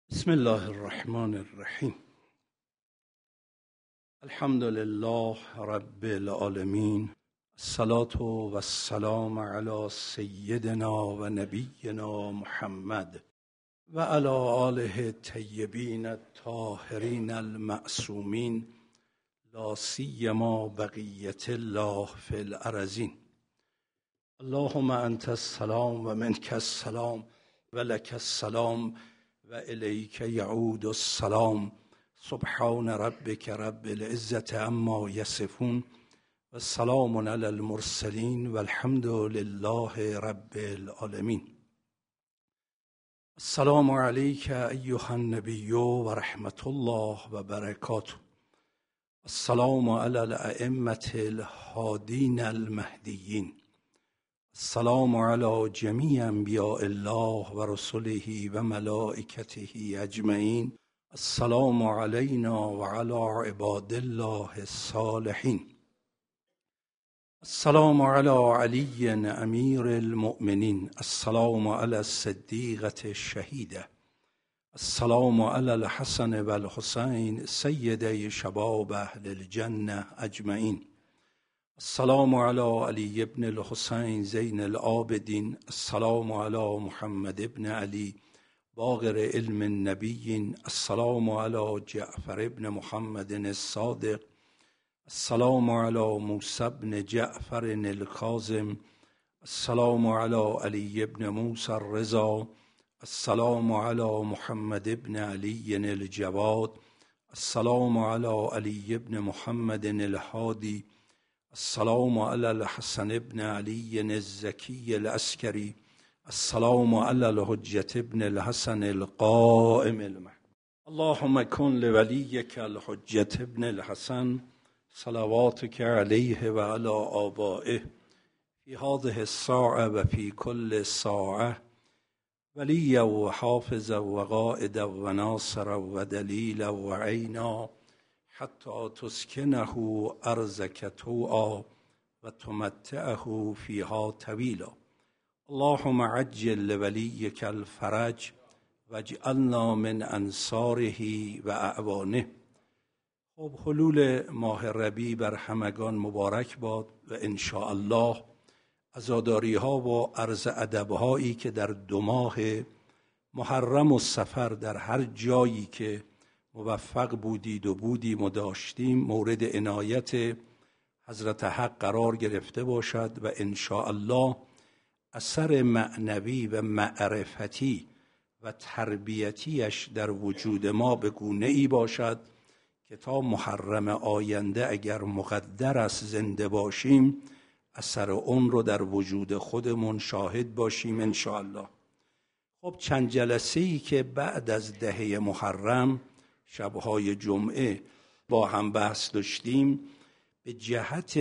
بسم الله الرحمن الرحیم. الحمد لله رب العالمین، الصلاة و السلام علی سیدنا و نبینا محمد و علی آله الطیبین الطاهرین المعصومین، لا سیما بقیة الله فی الارضین. اللهم انت السلام و منک السلام و لک السلام و الیک یعود السلام. سبحان ربک رب العزة عما یصفون و سلام علی المرسلین و الحمد لله رب العالمین. السلام علیک ایها النبی و رحمت الله و برکاته. السلام علی الائمة الهادین المهدیین. السلام علی جمیع انبیاء الله و رسله و ملائکته اجمعین. السلام علینا و علی عباد الله الصالحین. السلام علی علی امیر المؤمنین. السلام علی الصدیقة الشهیدة. السلام علی الحسن و الحسین سیدی شباب اهل الجنة اجمعین. السلام علی علی ابن الحسین زین العابدین. السلام علی محمد ابن علی باقر علم النبیین. السلام علی جعفر ابن محمد الصادق. السلام علی موسی ابن جعفر الکاظم. السلام علی علی ابن موسی الرضا. السلام علی محمد ابن علی الجواد. السلام علی علی ابن محمد الهادی. السلام علی الحسن ابن علی الزکی العسکری. السلام علی الحجة ابن الحسن القائم المهدی. اللهم کن لولیک الحجة ابن الحسن صلواتک علیه و علی آبائه فی هذه الساعة و فی کل ساعة ولیا و حافظا و قائدا و ناصرا و دلیلا و عینا حتی تسکنه ارضک طوعا و تمتعه فیها طویلا. اللهم عجل لولیک الفرج واجعلنا من انصاره و اعوانه. خب حلول ماه ربیع بر همگان مبارک باد و انشاءالله عزاداری ها و عرض ادب هایی که در 2 ماه محرم و صفر در هر جایی که موفق بودید و بودیم و داشتیم مورد عنایت حضرت حق قرار گرفته باشد و انشاءالله اثر معنوی و معرفتی و تربیتیش در وجود ما به گونه‌ای باشد که تا محرم آینده اگر مقدر است زنده باشیم اثر اون رو در وجود خودمون شاهد باشیم انشاءالله. خب چند جلسه‌ای که بعد از 10 محرم شبهای جمعه با هم بحث داشتیم به جهت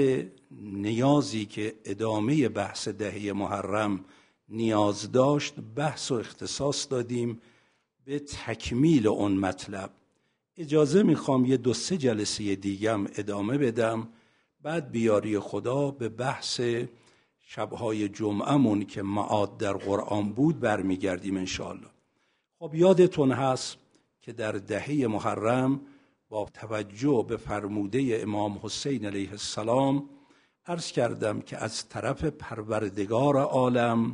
نیازی که ادامه بحث 10 محرم نیاز داشت بحث و اختصاص دادیم به تکمیل اون مطلب. اجازه میخوام یه 2-3 جلسه دیگه هم ادامه بدم، بعد بیاری خدا به بحث شبهای جمعهمون که معاد در قرآن بود برمیگردیم انشاءالله. خب یادتون هست که در 10 محرم با توجه به فرموده امام حسین علیه السلام عرض کردم که از طرف پروردگار عالم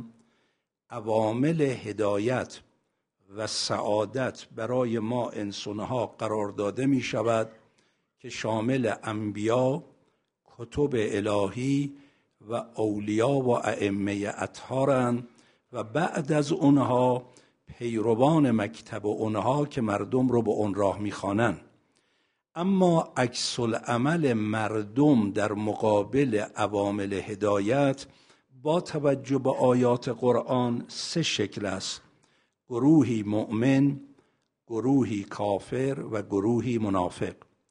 عوامل هدایت و سعادت برای ما انسانها قرار داده می شود که شامل انبیا، کتب الهی و اولیا و ائمه اطهارند و بعد از اونها پیروان مکتب اونها که مردم رو به اون راه میخوانند. اما عکس العمل مردم در مقابل عوامل هدایت با توجه به آیات قرآن 3 شکل است: گروهی مؤمن، گروهی کافر و گروهی منافق.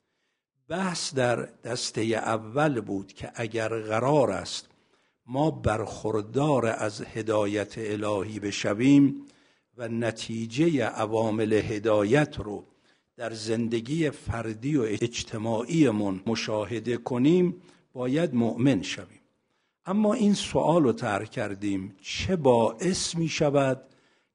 بحث در دسته اول بود که اگر قرار است ما برخوردار از هدایت الهی بشویم و نتیجه عوامل هدایت رو در زندگی فردی و اجتماعیمون مشاهده کنیم باید مؤمن شویم. اما این سوال رو طرح کردیم چه باعث می شود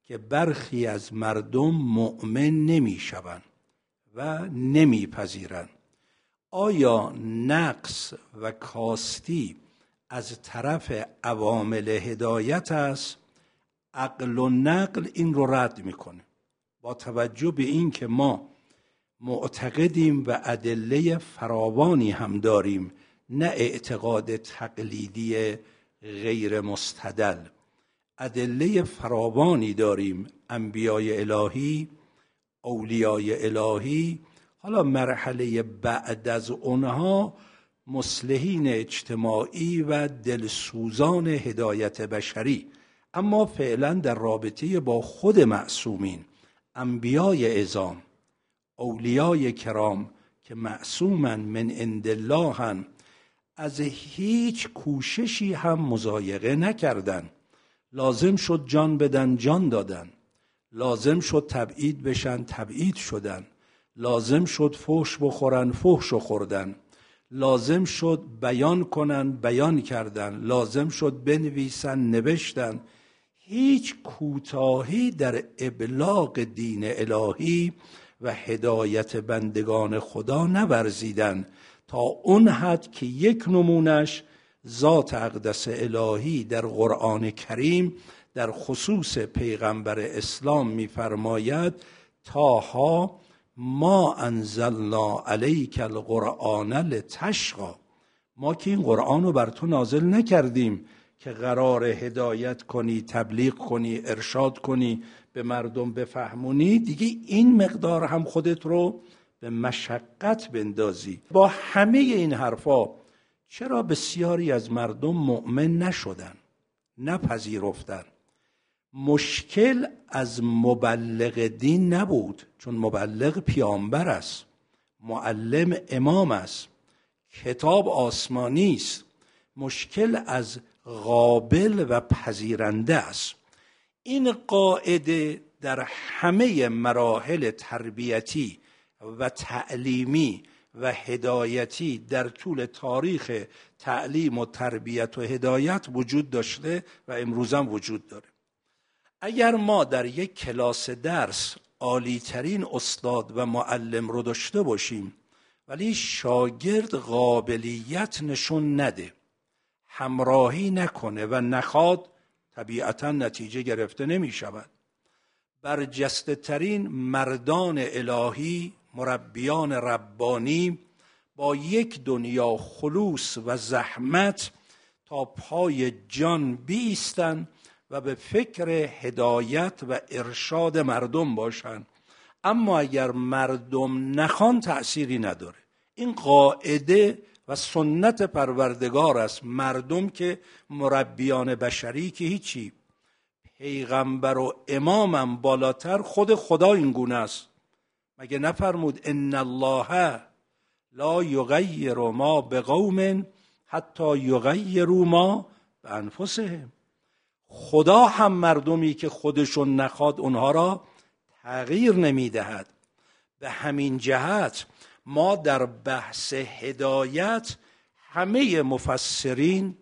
که برخی از مردم مؤمن نمی‌شوند و نمی‌پذیرند. آیا نقص و کاستی از طرف عوامل هدایت است؟ عقل و نقل این رو رد میکنه. با توجه به این که ما معتقدیم و ادله فراوانی هم داریم، نه اعتقاد تقلیدی غیر مستدل، ادله فراوانی داریم، انبیای الهی، اولیای الهی، حالا مرحله بعد از اونها مصلحین اجتماعی و دلسوزان هدایت بشری. اما فعلا در رابطه با خود معصومین، انبیای عظام، اولیای کرام که معصومن من عند الله، از هیچ کوششی هم مضایقه نکردن. لازم شد جان بدن، جان دادن. لازم شد تبعید بشن، تبعید شدن. لازم شد فحش بخورن، فحش خوردن. لازم شد بیان کنن، بیان کردن. لازم شد بنویسن، نوشتن. هیچ کوتاهی در ابلاغ دین الهی و هدایت بندگان خدا نورزیدن، تا اون حد که یک نمونش ذات اقدس الهی در قرآن کریم در خصوص پیغمبر اسلام می‌فرماید: طه ما انزلنا علیک القرآن لتشقی. ما که این قرآن رو بر تو نازل نکردیم که قرار هدایت کنی، تبلیغ کنی، ارشاد کنی، به مردم بفهمونی. دیگه این مقدار هم خودت رو به مشقت بندازی. با همه این حرفا چرا بسیاری از مردم مؤمن نشدن، نپذیرفتن؟ مشکل از مبلغ دین نبود، چون مبلغ پیامبر است، معلم امام است، کتاب آسمانی است. مشکل از قابل و پذیرنده است. این قاعده در همه مراحل تربیتی و تعلیمی و هدایتی در طول تاریخ تعلیم و تربیت و هدایت وجود داشته و امروز هم وجود داره. اگر ما در یک کلاس درس عالی‌ترین استاد و معلم رو داشته باشیم، ولی شاگرد قابلیت نشون نده، همراهی نکنه و نخواد، طبیعتاً نتیجه گرفته نمی شود. برجسته ترین مردان الهی، مربیان ربانی، با یک دنیا خلوص و زحمت تا پای جان بیستن و به فکر هدایت و ارشاد مردم باشن. اما اگر مردم نخوان تأثیری نداره. این قاعده و سنت پروردگار است. مردم که مربیان بشری که هیچی، پیغمبر و امامم بالاتر، خود خدا این گونه است. مگه نفرمود ان الله لا یغیر ما بقوم حتی یغیروا ما بانفسهم. خدا هم مردمی که خودشون نخواد اونها را تغییر نمیدهد. به همین جهت ما در بحث هدایت همه مفسرین،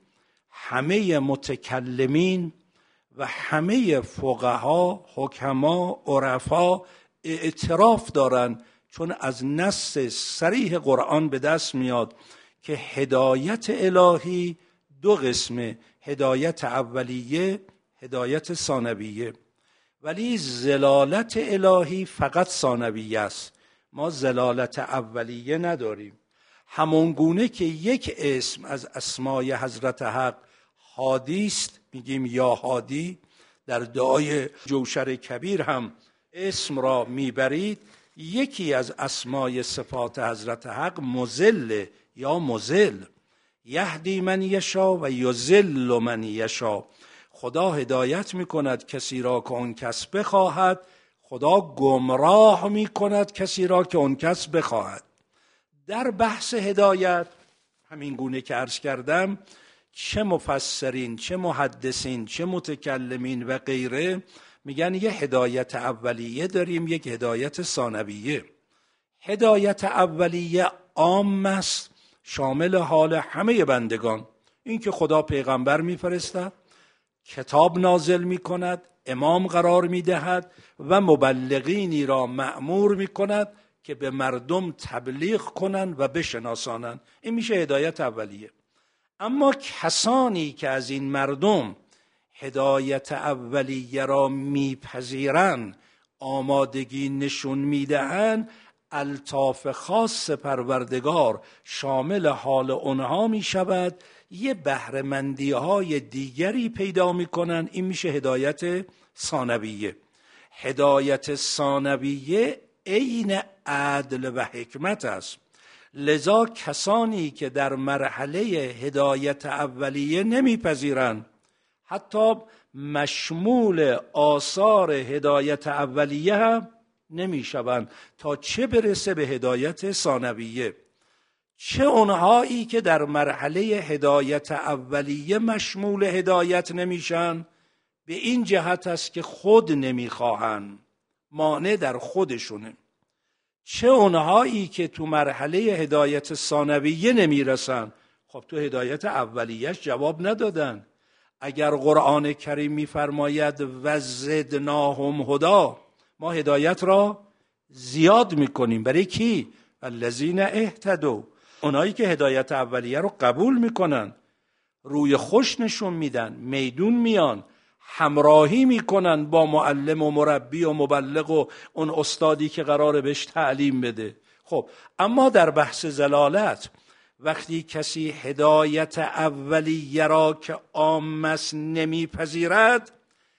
همه متکلمین و همه فقها، حکما، عرفا اعتراف دارن، چون از نص صریح قرآن به دست میاد که هدایت الهی دو قسمه: هدایت اولیه، هدایت ثانویه. ولی ضلالت الهی فقط ثانویه است. ما ضلالت اولیه نداریم. همون گونه که یک اسم از اسمای حضرت حق هادی است، میگیم یا هادی. در دعای جوشر کبیر هم اسم را میبرید. یکی از اسمای صفات حضرت حق مضل یا مضل، یهدی من یشا و یضل من یشا. خدا هدایت میکند کسی را که اون کس بخواهد، خدا گمراه میکند کسی را که اون کس بخواهد. در بحث هدایت همین گونه که عرض کردم، چه مفسرین، چه محدثین، چه متکلمین و غیره میگن یه هدایت اولیه داریم، یک هدایت ثانویه. هدایت اولیه عام است، شامل حال همه بندگان. این که خدا پیغمبر میفرستد، کتاب نازل میکند، امام قرار می‌دهد و مبلغینی را مأمور می‌کند که به مردم تبلیغ کنند و بشناسانند. این میشه هدایت اولیه. اما کسانی که از این مردم هدایت اولیه را میپذیرند، آمادگی نشون میدهند، الطاف خاص پروردگار شامل حال اونها میشود، یه بهره‌مندی‌های دیگری پیدا میکنن. این میشه هدایت ثانویه. هدایت ثانویه عین عدل و حکمت است. لذا کسانی که در مرحله هدایت اولیه نمیپذیرند، حتی مشمول آثار هدایت اولیه هم نمیشوند، تا چه برسه به هدایت ثانویه. چه اونهایی که در مرحله هدایت اولیه مشمول هدایت نمیشن، به این جهت است که خود نمیخواهند، مانع در خودشونه. چه اونهایی که تو مرحله هدایت ثانویه نمیرسن، خب تو هدایت اولیهش جواب ندادن. اگر قرآن کریم میفرماید و زدناهم هدا، ما هدایت را زیاد میکنیم. برای کی؟ الذین اهتدوا، اونایی که هدایت اولیه رو قبول میکنن، روی خوش نشون میدن، میدون میان، همراهی میکنن با معلم و مربی و مبلغ و اون استادی که قراره بهش تعلیم بده. خب اما در بحث ضلالت، وقتی کسی هدایت اولیه را که عام است نمیپذیرد،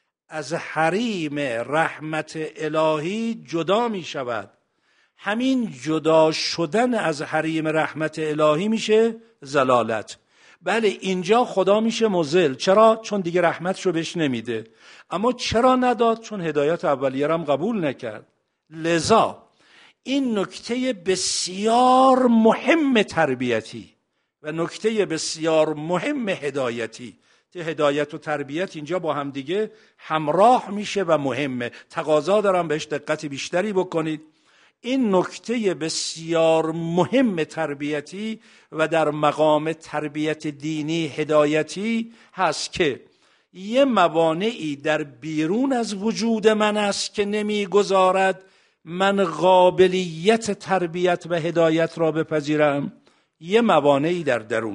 از حریم رحمت الهی جدا می شود. همین جدا شدن از حریم رحمت الهی میشه ضلالت. بله اینجا خدا میشه مضل. چرا؟ چون دیگه رحمتش رو بهش نمیده. اما چرا نداد؟ چون هدایت اولیه را هم قبول نکرد. لذا این نکته بسیار مهم تربیتی و نکته بسیار مهم هدایتی، هدایت و تربیت اینجا با هم دیگه همراه میشه و مهمه. تقاضا دارم بهش دقت بیشتری بکنید. این نکته بسیار مهم تربیتی و در مقام تربیت دینی هدایتی هست که یه موانعی در بیرون از وجود من است که نمیگذارد من قابلیت تربیت و هدایت را بپذیرم. یه موانعی در درون،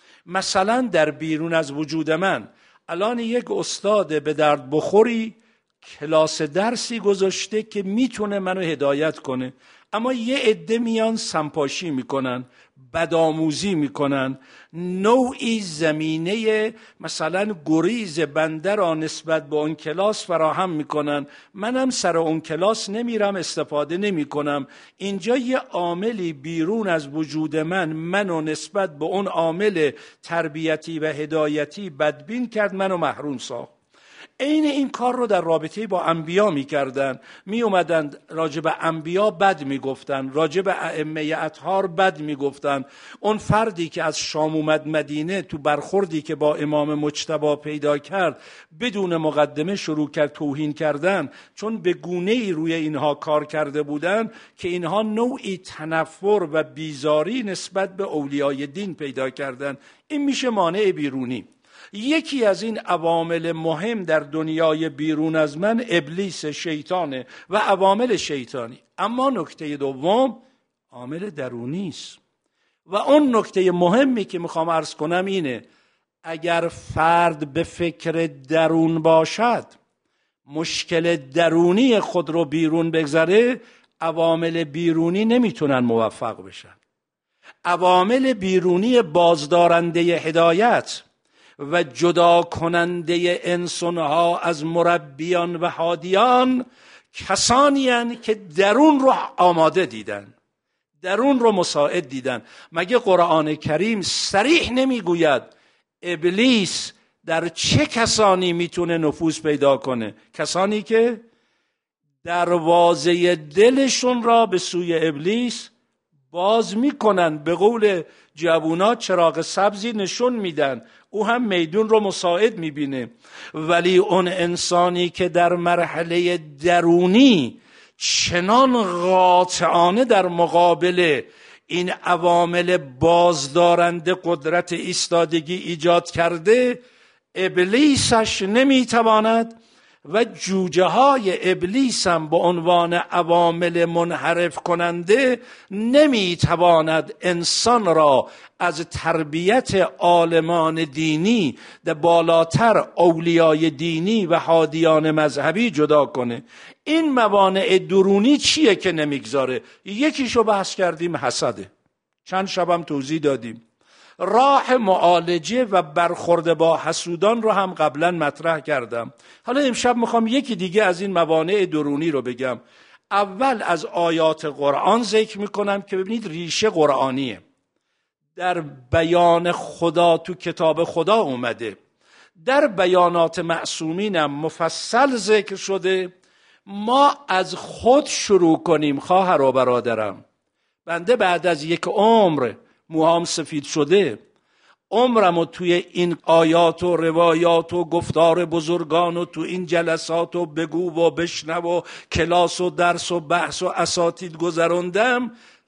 مثلا در بیرون از وجود من. الان یک استاد به درد بخوری کلاس درسی گذاشته که میتونه منو هدایت کنه، اما یه عده میان سمپاشی میکنن، بدآموزی میکنن، نوعی زمینه مثلا گریز بنده را نسبت به اون کلاس فراهم میکنن. منم سر اون کلاس نمیرم، استفاده نمیکنم. اینجا یه عاملی بیرون از وجود منو نسبت به اون عامل تربیتی و هدایتی بدبین کرد، منو محروم ساخت. عین این کار رو در رابطه با انبیا میکردن. اومدن راجع به انبیا بد میگفتن، راجع به ائمه اطهار بد میگفتن. اون فردی که از شام اومد مدینه، تو برخوردی که با امام مجتبی پیدا کرد، بدون مقدمه شروع کرد توهین کردن، چون به گونه‌ای روی اینها کار کرده بودن که اینها نوعی تنفر و بیزاری نسبت به اولیای دین پیدا کردن. این میشه مانع بیرونی. یکی از این عوامل مهم در دنیای بیرون از من ابلیس، شیطانه و عوامل شیطانی. اما نکته دوم عامل درونی است و اون نکته مهمی که میخوام عرض کنم اینه: اگر فرد به فکر درون باشد، مشکل درونی خود رو بیرون بگذاره، عوامل بیرونی نمیتونن موفق بشن. عوامل بیرونی بازدارنده هدایت و جدا کننده انسانها از مربیان و هادیان کسانی هستند که درون رو آماده دیدن، درون رو مساعد دیدن. مگه قرآن کریم صریح نمیگوید ابلیس در چه کسانی میتونه نفوذ پیدا کنه؟ کسانی که دروازه دلشون را به سوی ابلیس باز میکنن. به قول جوونا چراغ سبزی نشون میدن، او هم میدون رو مساعد میبینه. ولی اون انسانی که در مرحله درونی چنان قاطعانه در مقابل این عوامل بازدارنده قدرت ایستادگی ایجاد کرده، ابلیسش نمیتواند و جوجه های ابلیس هم به عنوان عوامل منحرف کننده نمیتواند انسان را از تربیت عالمان دینی در بالاتر اولیای دینی و هادیان مذهبی جدا کنه. این موانع درونی چیه که نمیگذاره؟ یکیشو بحث کردیم، حسده. چند شبم توضیح دادیم. راه معالجه و برخورد با حسودان رو هم قبلا مطرح کردم. حالا امشب میخوام یکی دیگه از این موانع درونی رو بگم. اول از آیات قرآن ذکر میکنم که ببینید ریشه قرآنیه. در بیان خدا تو کتاب خدا اومده، در بیانات معصومینم مفصل ذکر شده. ما از خود شروع کنیم. خواهر و برادرم، بنده بعد از یک عمر موهام سفید شده، عمرمو توی این آیات و روایات و گفتار بزرگان و تو این جلسات و بگو و بشنو و کلاس و درس و بحث و اساتید گذراندم.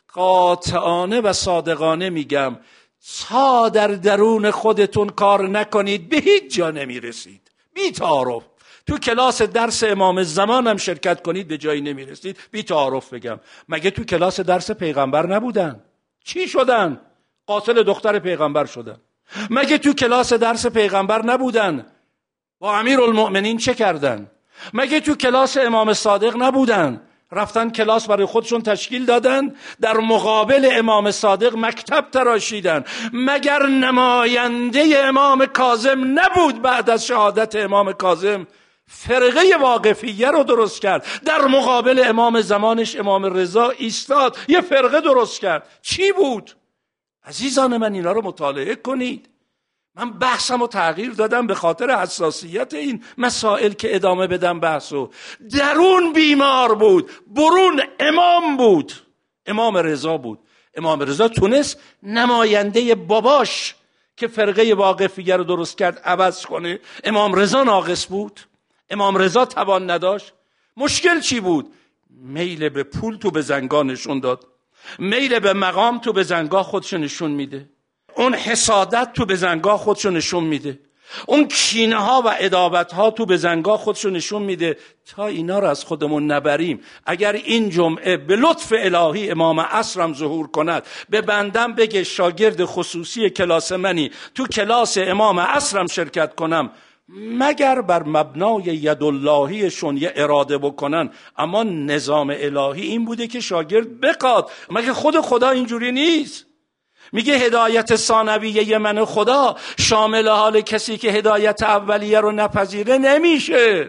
قاطعانه و صادقانه میگم تا در درون خودتون کار نکنید به هیچ جا نمیرسید. بی تعارف تو کلاس درس امام زمان هم شرکت کنید به جایی نمیرسید. بی تعارف بگم، مگه تو کلاس درس پیغمبر نبودن؟ چی شدن؟ قاتل دختر پیغمبر شدن. مگه تو کلاس درس پیغمبر نبودن؟ با امیرالمؤمنین چه کردن؟ مگه تو کلاس امام صادق نبودن؟ رفتن کلاس برای خودشون تشکیل دادن، در مقابل امام صادق مکتب تراشیدن. مگر نماینده امام کاظم نبود بعد از شهادت امام کاظم فرقه واقفیه رو درست کرد، در مقابل امام زمانش امام رضا ایستاد یه فرقه درست کرد. چی بود؟ عزیزان من اینا رو مطالعه کنید. من بحثم رو تغییر دادم به خاطر حساسیت این مسائل که ادامه بدم بحثو. درون بیمار بود، برون امام بود، امام رضا بود. امام رضا تونست نماینده باباش که فرقه واقفیه رو درست کرد عوض کنه. امام رضا ناقص بود؟ امام رضا توان نداشت؟ مشکل چی بود؟ میل به پول تو به زنگاه نشون داد، میل به مقام تو به زنگاه خودشو نشون میده، اون حسادت تو به زنگاه خودشو نشون میده، اون کینه ها و عداوت ها تو به زنگاه خودشو نشون میده. تا اینا رو از خودمون نبریم، اگر این جمعه به لطف الهی امام عصرم ظهور کند، به بندم بگه شاگرد خصوصی کلاس منی تو کلاس امام عصرم شرکت کنم، مگر بر مبنای یداللهیشون یه اراده بکنن، اما نظام الهی این بوده که شاگرد بقاد. مگه خود خدا اینجوری نیست؟ میگه هدایت ثانویه من خدا شامل حال کسی که هدایت اولیه رو نپذیره نمیشه.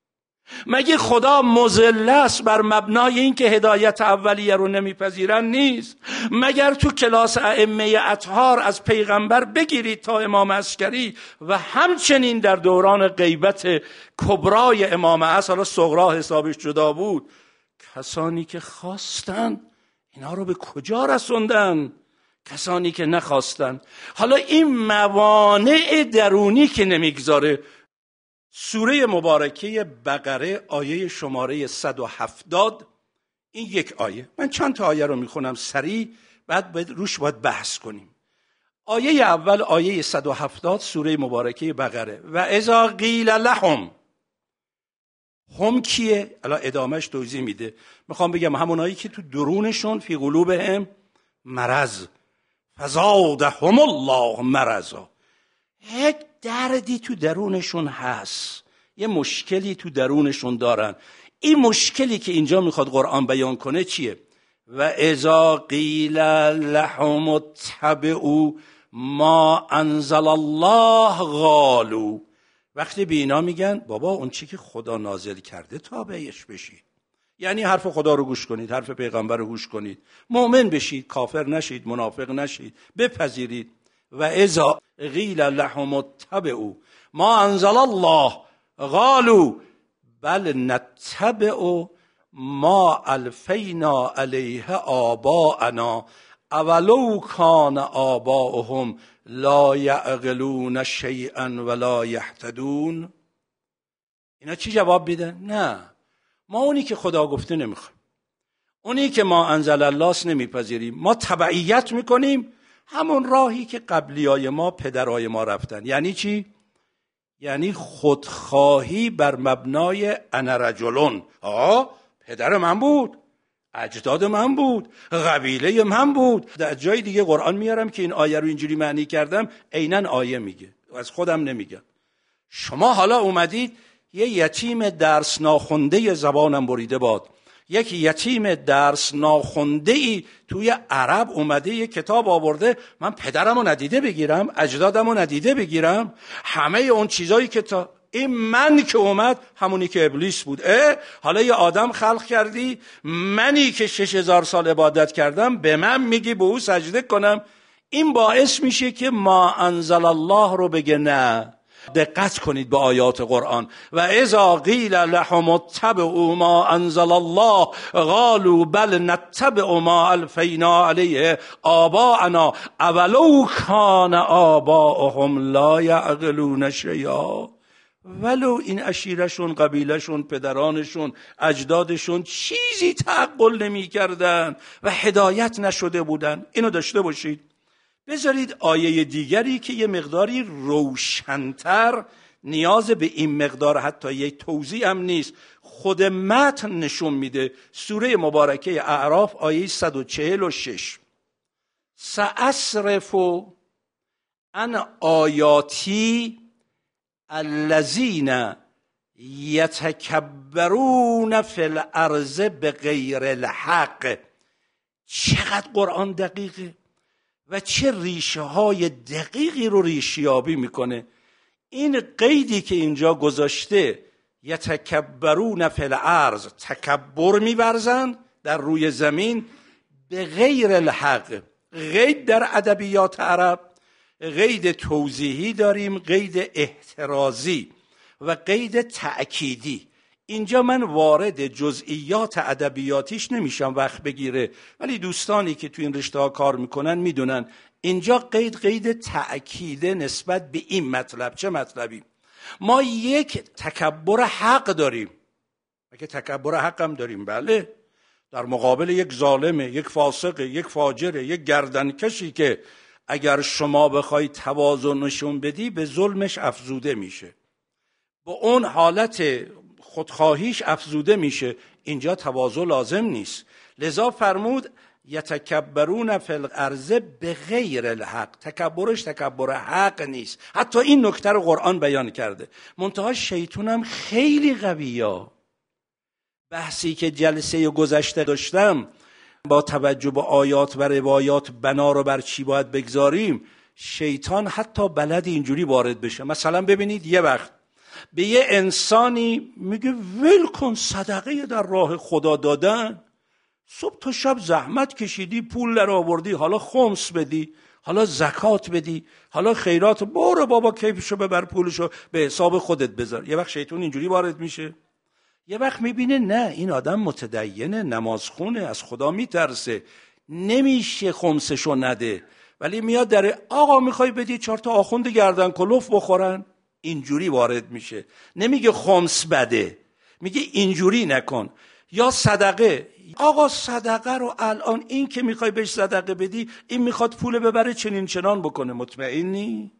مگه خدا مذل است بر مبنای این که هدایت اولیه رو نمیپذیرن نیست؟ مگر تو کلاس ائمه اطهار از پیغمبر بگیرید تا امام عسکری و همچنین در دوران غیبت کبرای امام عصر، حالا صغرا حسابش جدا بود، کسانی که خواستن اینا رو به کجا رسوندن؟ کسانی که نخواستن. حالا این موانع درونی که نمیگذاره. سوره مبارکه بقره آیه شماره 170، این یک آیه، من چند تا آیه رو میخونم سریع، بعد روش باید بحث کنیم. آیه اول آیه 170 سوره مبارکه بقره: و اذا قیل لهم، هم کیه؟ الان ادامهش توضیح میده. میخوام بگم همونایی که تو درونشون فی قلوبهم مرض فزادهم الله مرضا، یک دردی تو درونشون هست، یه مشکلی تو درونشون دارن. این مشکلی که اینجا میخواد قرآن بیان کنه چیه؟ و اذا قیل لهم اتبعوا ما انزل الله قالوا، وقتی به اینا میگن بابا اون چی که خدا نازل کرده تابعش بشید، یعنی حرف خدا رو گوش کنید، حرف پیغمبر رو گوش کنید، مؤمن بشید، کافر نشید، منافق نشید، بپذیرید. و اذا قیل لهم اتبعوا ما انزل الله قالوا بل نتبع ما الفینا علیه آباءنا اولو کان آباؤهم لا یعقلون شیئا ولا یهتدون. اینا چی جواب میدن؟ نه، ما اونی که خدا گفته نمیخوایم، اونی که ما انزل الله نمیپذیریم، ما تبعیت میکنیم همون راهی که قبلیای ما پدرای ما رفتن. یعنی چی؟ یعنی خودخواهی بر مبنای انا رجلون. پدر من بود، اجداد من بود، قبیله من بود. در جای دیگه قرآن میارم که این آیه رو اینجوری معنی کردم، عیناً آیه میگه، از خودم نمیگم. شما حالا اومدید یه یتیم درس ناخونده زبانم بریده باد، یک یتیم درس ناخونده ای توی عرب اومده یه کتاب آورده، من پدرمو ندیده بگیرم، اجدادمو ندیده بگیرم، همه اون چیزایی که تا این من که اومد همونی که ابلیس بود. حالا یه آدم خلق کردی، منی که 6000 سال عبادت کردم به من میگی به او سجده کنم؟ این باعث میشه که ما انزل الله رو بگه نه. دقت کنید به آیات قرآن. و اذا قیل لهم اتبعوا ما انزل الله قالوا بل نتبع ما الفینا علیه آباءنا اولو کان آباؤهم لا یعقلون شیئا. ولو این عشیرشون، قبیلشون، پدرانشون، اجدادشون چیزی تعقل نمی کردن و هدایت نشده بودن. اینو داشته باشید. بذارید آیه دیگری که یه مقداری روشن‌تر، نیاز به این مقدار حتی یک توضیح هم نیست، خود متن نشون میده. سوره مبارکه اعراف آیه 146: سأصرف عن آیاتی الذین یتکبرون فی الارض بغیر الحق. چقدر قرآن دقیقه و چه ریشه های دقیقی رو ریشیابی میکنه. این قیدی که اینجا گذاشته، یتکبرون فی الارض، تکبر می‌ورزند در روی زمین، به غیر الحق. قید در ادبیات عرب قید توضیحی داریم، قید احترازی و قید تأکیدی. اینجا من وارد جزئیات ادبیاتیش نمیشم وقت بگیره، ولی دوستانی که تو این رشته ها کار میکنن میدونن اینجا قید تأکیده نسبت به این مطلب. چه مطلبی؟ ما یک تکبر حق داریم. اگه تکبر حق هم داریم، بله، در مقابل یک ظالم، یک فاسق، یک فاجر، یک گردنکشی که اگر شما بخوای تواضع نشون بدی به ظلمش افزوده میشه، با اون حالت خودخواهیش افزوده میشه. اینجا تواضع لازم نیست. لذا فرمود یتکبرون فی الارض بغیر الحق. تکبرش تکبر حق نیست. حتی این نکته رو قرآن بیان کرده. منتها شیطان هم خیلی قویه. بحثی که جلسه گذشته داشتم، با توجه به آیات و روایات بنا رو بر چی باید بگذاریم، شیطان حتی بلد اینجوری وارد بشه. مثلا ببینید یه وقت به یه انسانی میگه ول کن، صدقه در راه خدا دادن، صبح تا شب زحمت کشیدی، پول در آوردی، حالا خمس بدی، حالا زکات بدی، حالا خیرات، برو بابا کیفشو ببر، پولشو به حساب خودت بذار. یه وقت شیطان اینجوری وارد میشه. یه وقت میبینه نه، این آدم متدینه، نمازخونه، از خدا میترسه، نمیشه خمسشو نده، ولی میاد در آقا میخوای بدی 4 تا آخوند گردن کلوف بخورن، اینجوری وارد میشه. نمیگه خمس بده، میگه اینجوری نکن. یا صدقه، آقا صدقه رو الان این که میخوای بهش صدقه بدی، این میخواد پول ببره چنین چنان بکنه، مطمئنی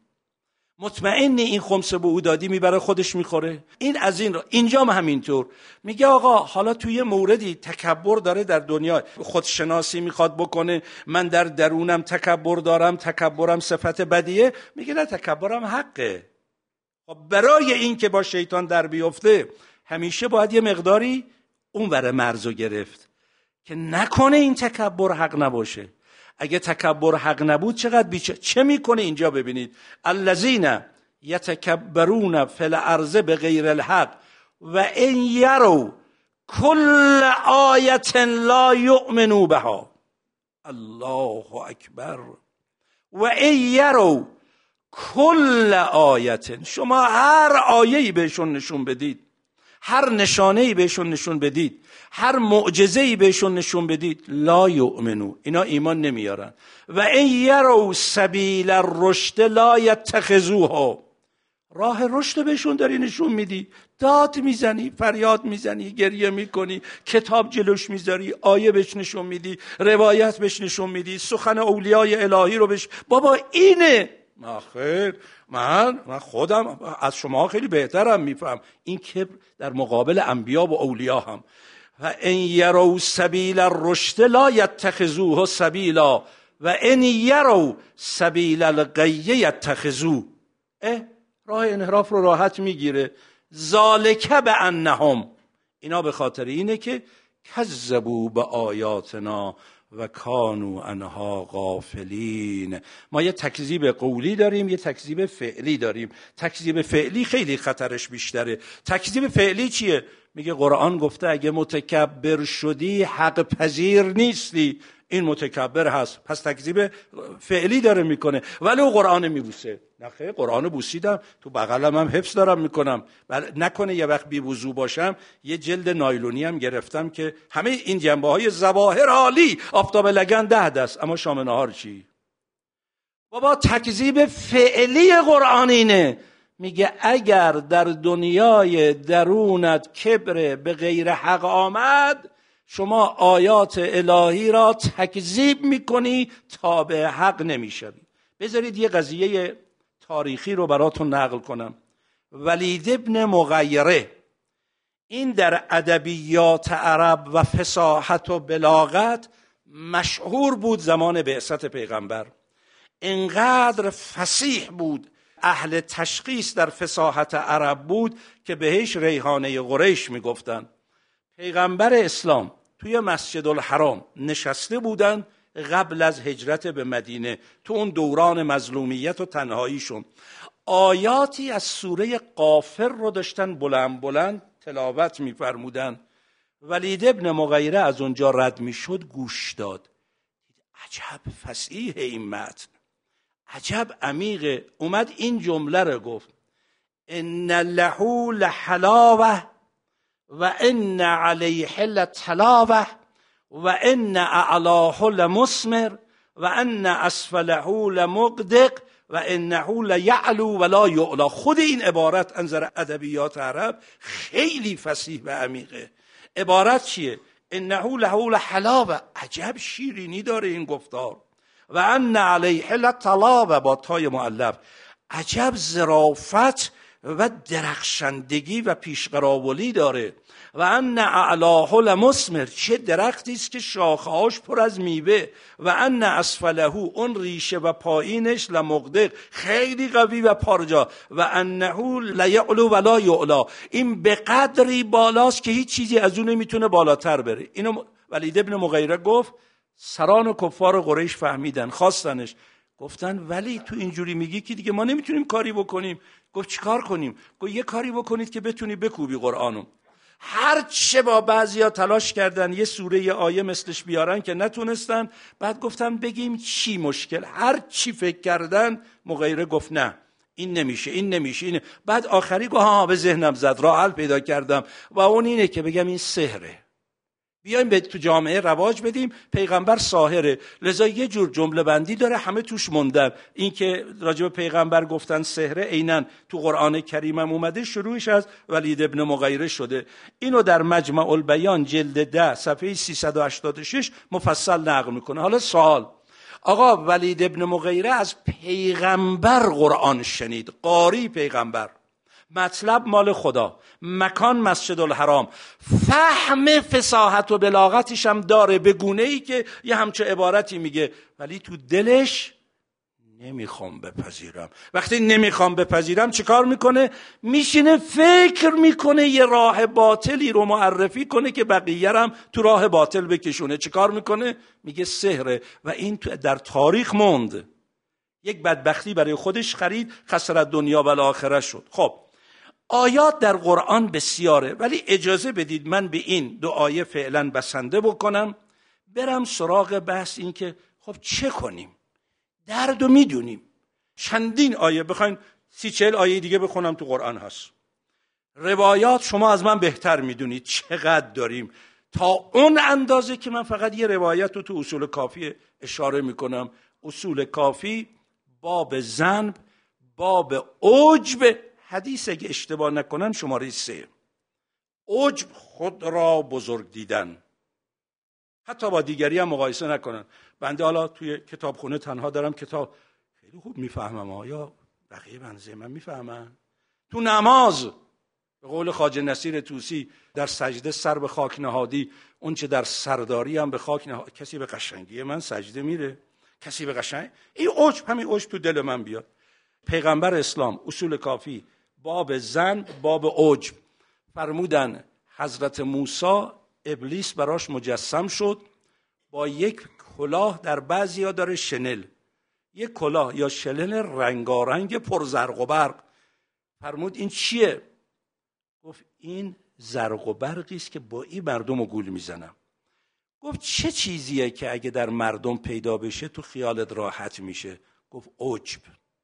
این خمسه به او دادی میبره خودش میخوره؟ این از این را. اینجا هم همینطور میگه آقا حالا توی موردی تکبر داره در دنیا، خودشناسی میخواد بکنه، من در درونم تکبر دارم، تکبرم صفت بدیه، میگه نه، تکبرم حقه. خب برای این که با شیطان در بیفته همیشه باید یه مقداری اون ور مرزو گرفت که نکنه این تکبر حق نباشه. اگه تکبر حق نبود چقدر چه میکنه اینجا ببینید، الذین یتکبرون فی الارض بغیر الحق و ان یروا کل آیه لا یؤمنوا بها. الله اکبر. و ان یروا کل آیه، شما هر آیه‌ای بهشون نشون بدید، هر نشانه‌ای بهشون نشون بدید، هر معجزه‌ای بهشون نشون بدید، لا یؤمنو، اینا ایمان نمیارن. و ان یروا سبیل الرشد لا یتخذوها، راه رشد بهشون داری نشون میدی، داد میزنی، فریاد میزنی، گریه میکنی، کتاب جلوش میذاری، آیه بهش نشون میدی، روایت بهش نشون میدی، سخن اولیای الهی رو بهش، بابا اینه، خیر، من خودم از شما خیلی بهترم میفهم. این کبر در مقابل انبیا و اولیا هم. و ان یروا سبیل الرشد لا یتخذوه سبیلا و ان یروا سبیل الغی یتخذوه. راه انحراف رو راحت میگیره. ذالک بانهم، اینا به خاطر اینه که کذبوا بآیاتنا و کانوا عنها غافلین. ما یه تکذیب قولی داریم، یه تکذیب فعلی داریم. تکذیب فعلی خیلی خطرش بیشتره. تکذیب فعلی چیه؟ میگه قرآن گفته اگه متکبر شدی حق پذیر نیستی. این متکبر هست، پس تکذیب فعلی داره میکنه. ولی او قرآن میبوسه. نخیر، قرآن بوسیدم، تو بغلم هم حفظ دارم میکنم. نکنه یه وقت بی وضو باشم یه جلد نایلونی هم گرفتم که همه این جنبه های ظواهر عالی، آفتاب لگن 10 دست، اما شام نهار چی؟ بابا تکذیب فعلی قرآن اینه. میگه اگر در دنیای درونت کبر به غیر حق آمد، شما آیات الهی را تکذیب میکنی، تابع حق نمیشوی. بذارید یه قضیه تاریخی رو براتون نقل کنم. ولید ابن مغیره، این در ادبیات عرب و فصاحت و بلاغت مشهور بود زمان بعثت پیغمبر. اینقدر فصیح بود، اهل تشخیص در فصاحت عرب بود که بهش ریحانه قریش میگفتن. پیغمبر اسلام توی مسجد الحرام نشسته بودن قبل از هجرت به مدینه، تو اون دوران مظلومیت و تنهاییشون. آیاتی از سوره غافر رو داشتن بلند بلند تلاوت می‌فرمودن. ولید ابن مغیره از اونجا رد میشد، گوش داد. عجب فصیح این متن، عجب عمیقه. اومد این جمله رو گفت: ان له لحلاوه و ان علیه لتلاوه و ان اعلاه لمثمر و ان اسفله لمغدق و انه لیعلو ولا یعلا. خود این عبارت از نظر ادبیات عرب خیلی فصیح و عمیقه. عبارت چیه؟ انه له لحلاوه، عجب شیرینی داره این گفتار. و ان علیه لتلاوه با تای مؤلف، عجب ظرافت و درخشندگی و پیشقراولی داره. و ان اعلاه لمثمر، چه درختی است که شاخه‌هاش پر از میوه. و ان اسفله، اون ریشه و پایینش، لمغدق، خیلی قوی و پارجا. و انه لیعلو ولا یعلا، این به قدری بالاست که هیچ چیزی از اون نمیتونه بالاتر بره. اینو ولید ابن مغیره گفت. سران و کفار قریش فهمیدن، خواستنش، گفتن ولی تو اینجوری میگی که دیگه ما نمیتونیم کاری بکنیم. گفت چیکار کنیم؟ گفت یه کاری بکنید که بتونی بکوبی قرآنو. هر چه با بعضیا تلاش کردن یه سوره یه آیه مثلش بیارن که نتونستن. بعد گفتم بگیم چی مشکل؟ هر چی فکر کردن، مغیره گفت نه این نمیشه، این نمیشه، این. بعد آخری گفت ها، به ذهنم زد، راه حل پیدا کردم و اون اینه که بگم این سحره. بیایم تو جامعه رواج بدیم پیغمبر ساحره، لذا یه جور جمله بندی داره همه توش موندن. این که راجع به پیغمبر گفتن سحره، عیناً تو قرآن کریم هم اومده، شروعش از ولید ابن مغیره شده. اینو در مجمع البیان جلد 10 صفحه 386 مفصل نقل میکنه. حالا سوال: آقا ولید ابن مغیره از پیغمبر قرآن شنید، قاری پیغمبر، مطلب مال خدا، مکان مسجد الحرام، فهم فصاحت و بلاغتش هم داره به گونه‌ای که یه همچه عبارتی میگه، ولی تو دلش نمیخوام بپذیرم. وقتی نمیخوام بپذیرم چیکار میکنه؟ میشینه فکر میکنه یه راه باطلی رو معرفی کنه که بقیه هم تو راه باطل بکشونه. چیکار میکنه؟ میگه سحره. و این در تاریخ موند. یک بدبختی برای خودش خرید، خسرت دنیا و آخرت شد. خب آیات در قرآن بسیاره، ولی اجازه بدید من به این 2 آیه فعلا بسنده بکنم، برم سراغ بحث این که خب چه کنیم؟ دردو میدونیم. چندین آیه بخواین 30-40 آیه دیگه بخونم تو قرآن هست. روایات شما از من بهتر میدونید چقدر داریم، تا اون اندازه که من فقط یه روایت رو تو اصول کافی اشاره میکنم. اصول کافی باب ذنب، باب عجب، حدیث اگه اشتباه نکنم شماره 3. عجب، خود را بزرگ دیدن، حتی با دیگری هم مقایسه نکنن. بنده حالا توی کتابخونه تنها دارم کتاب خیلی خوب میفهمم. آیا بقیه بنزه من میفهمن؟ تو نماز به قول خواجه نصیر طوسی در سجده سر به خاک نهادی، اون چه در سرداری هم به خاک نهادی. کسی به قشنگی من سجده میره؟ کسی به قشنگ این عجب، همین عجب تو دل من بیاد. پیغمبر اسلام اصول کافی باب زن باب عجب فرمودن حضرت موسی ابلیس براش مجسم شد با یک کلاه، در بعضیا داره شنل، یک کلاه یا شنل رنگارنگ پر زرق و برق. فرمود این چیه؟ گفت این زرق و برقی است که با این مردم رو گول میزنم. گفت چه چیزیه که اگه در مردم پیدا بشه تو خیالت راحت میشه؟ گفت عجب.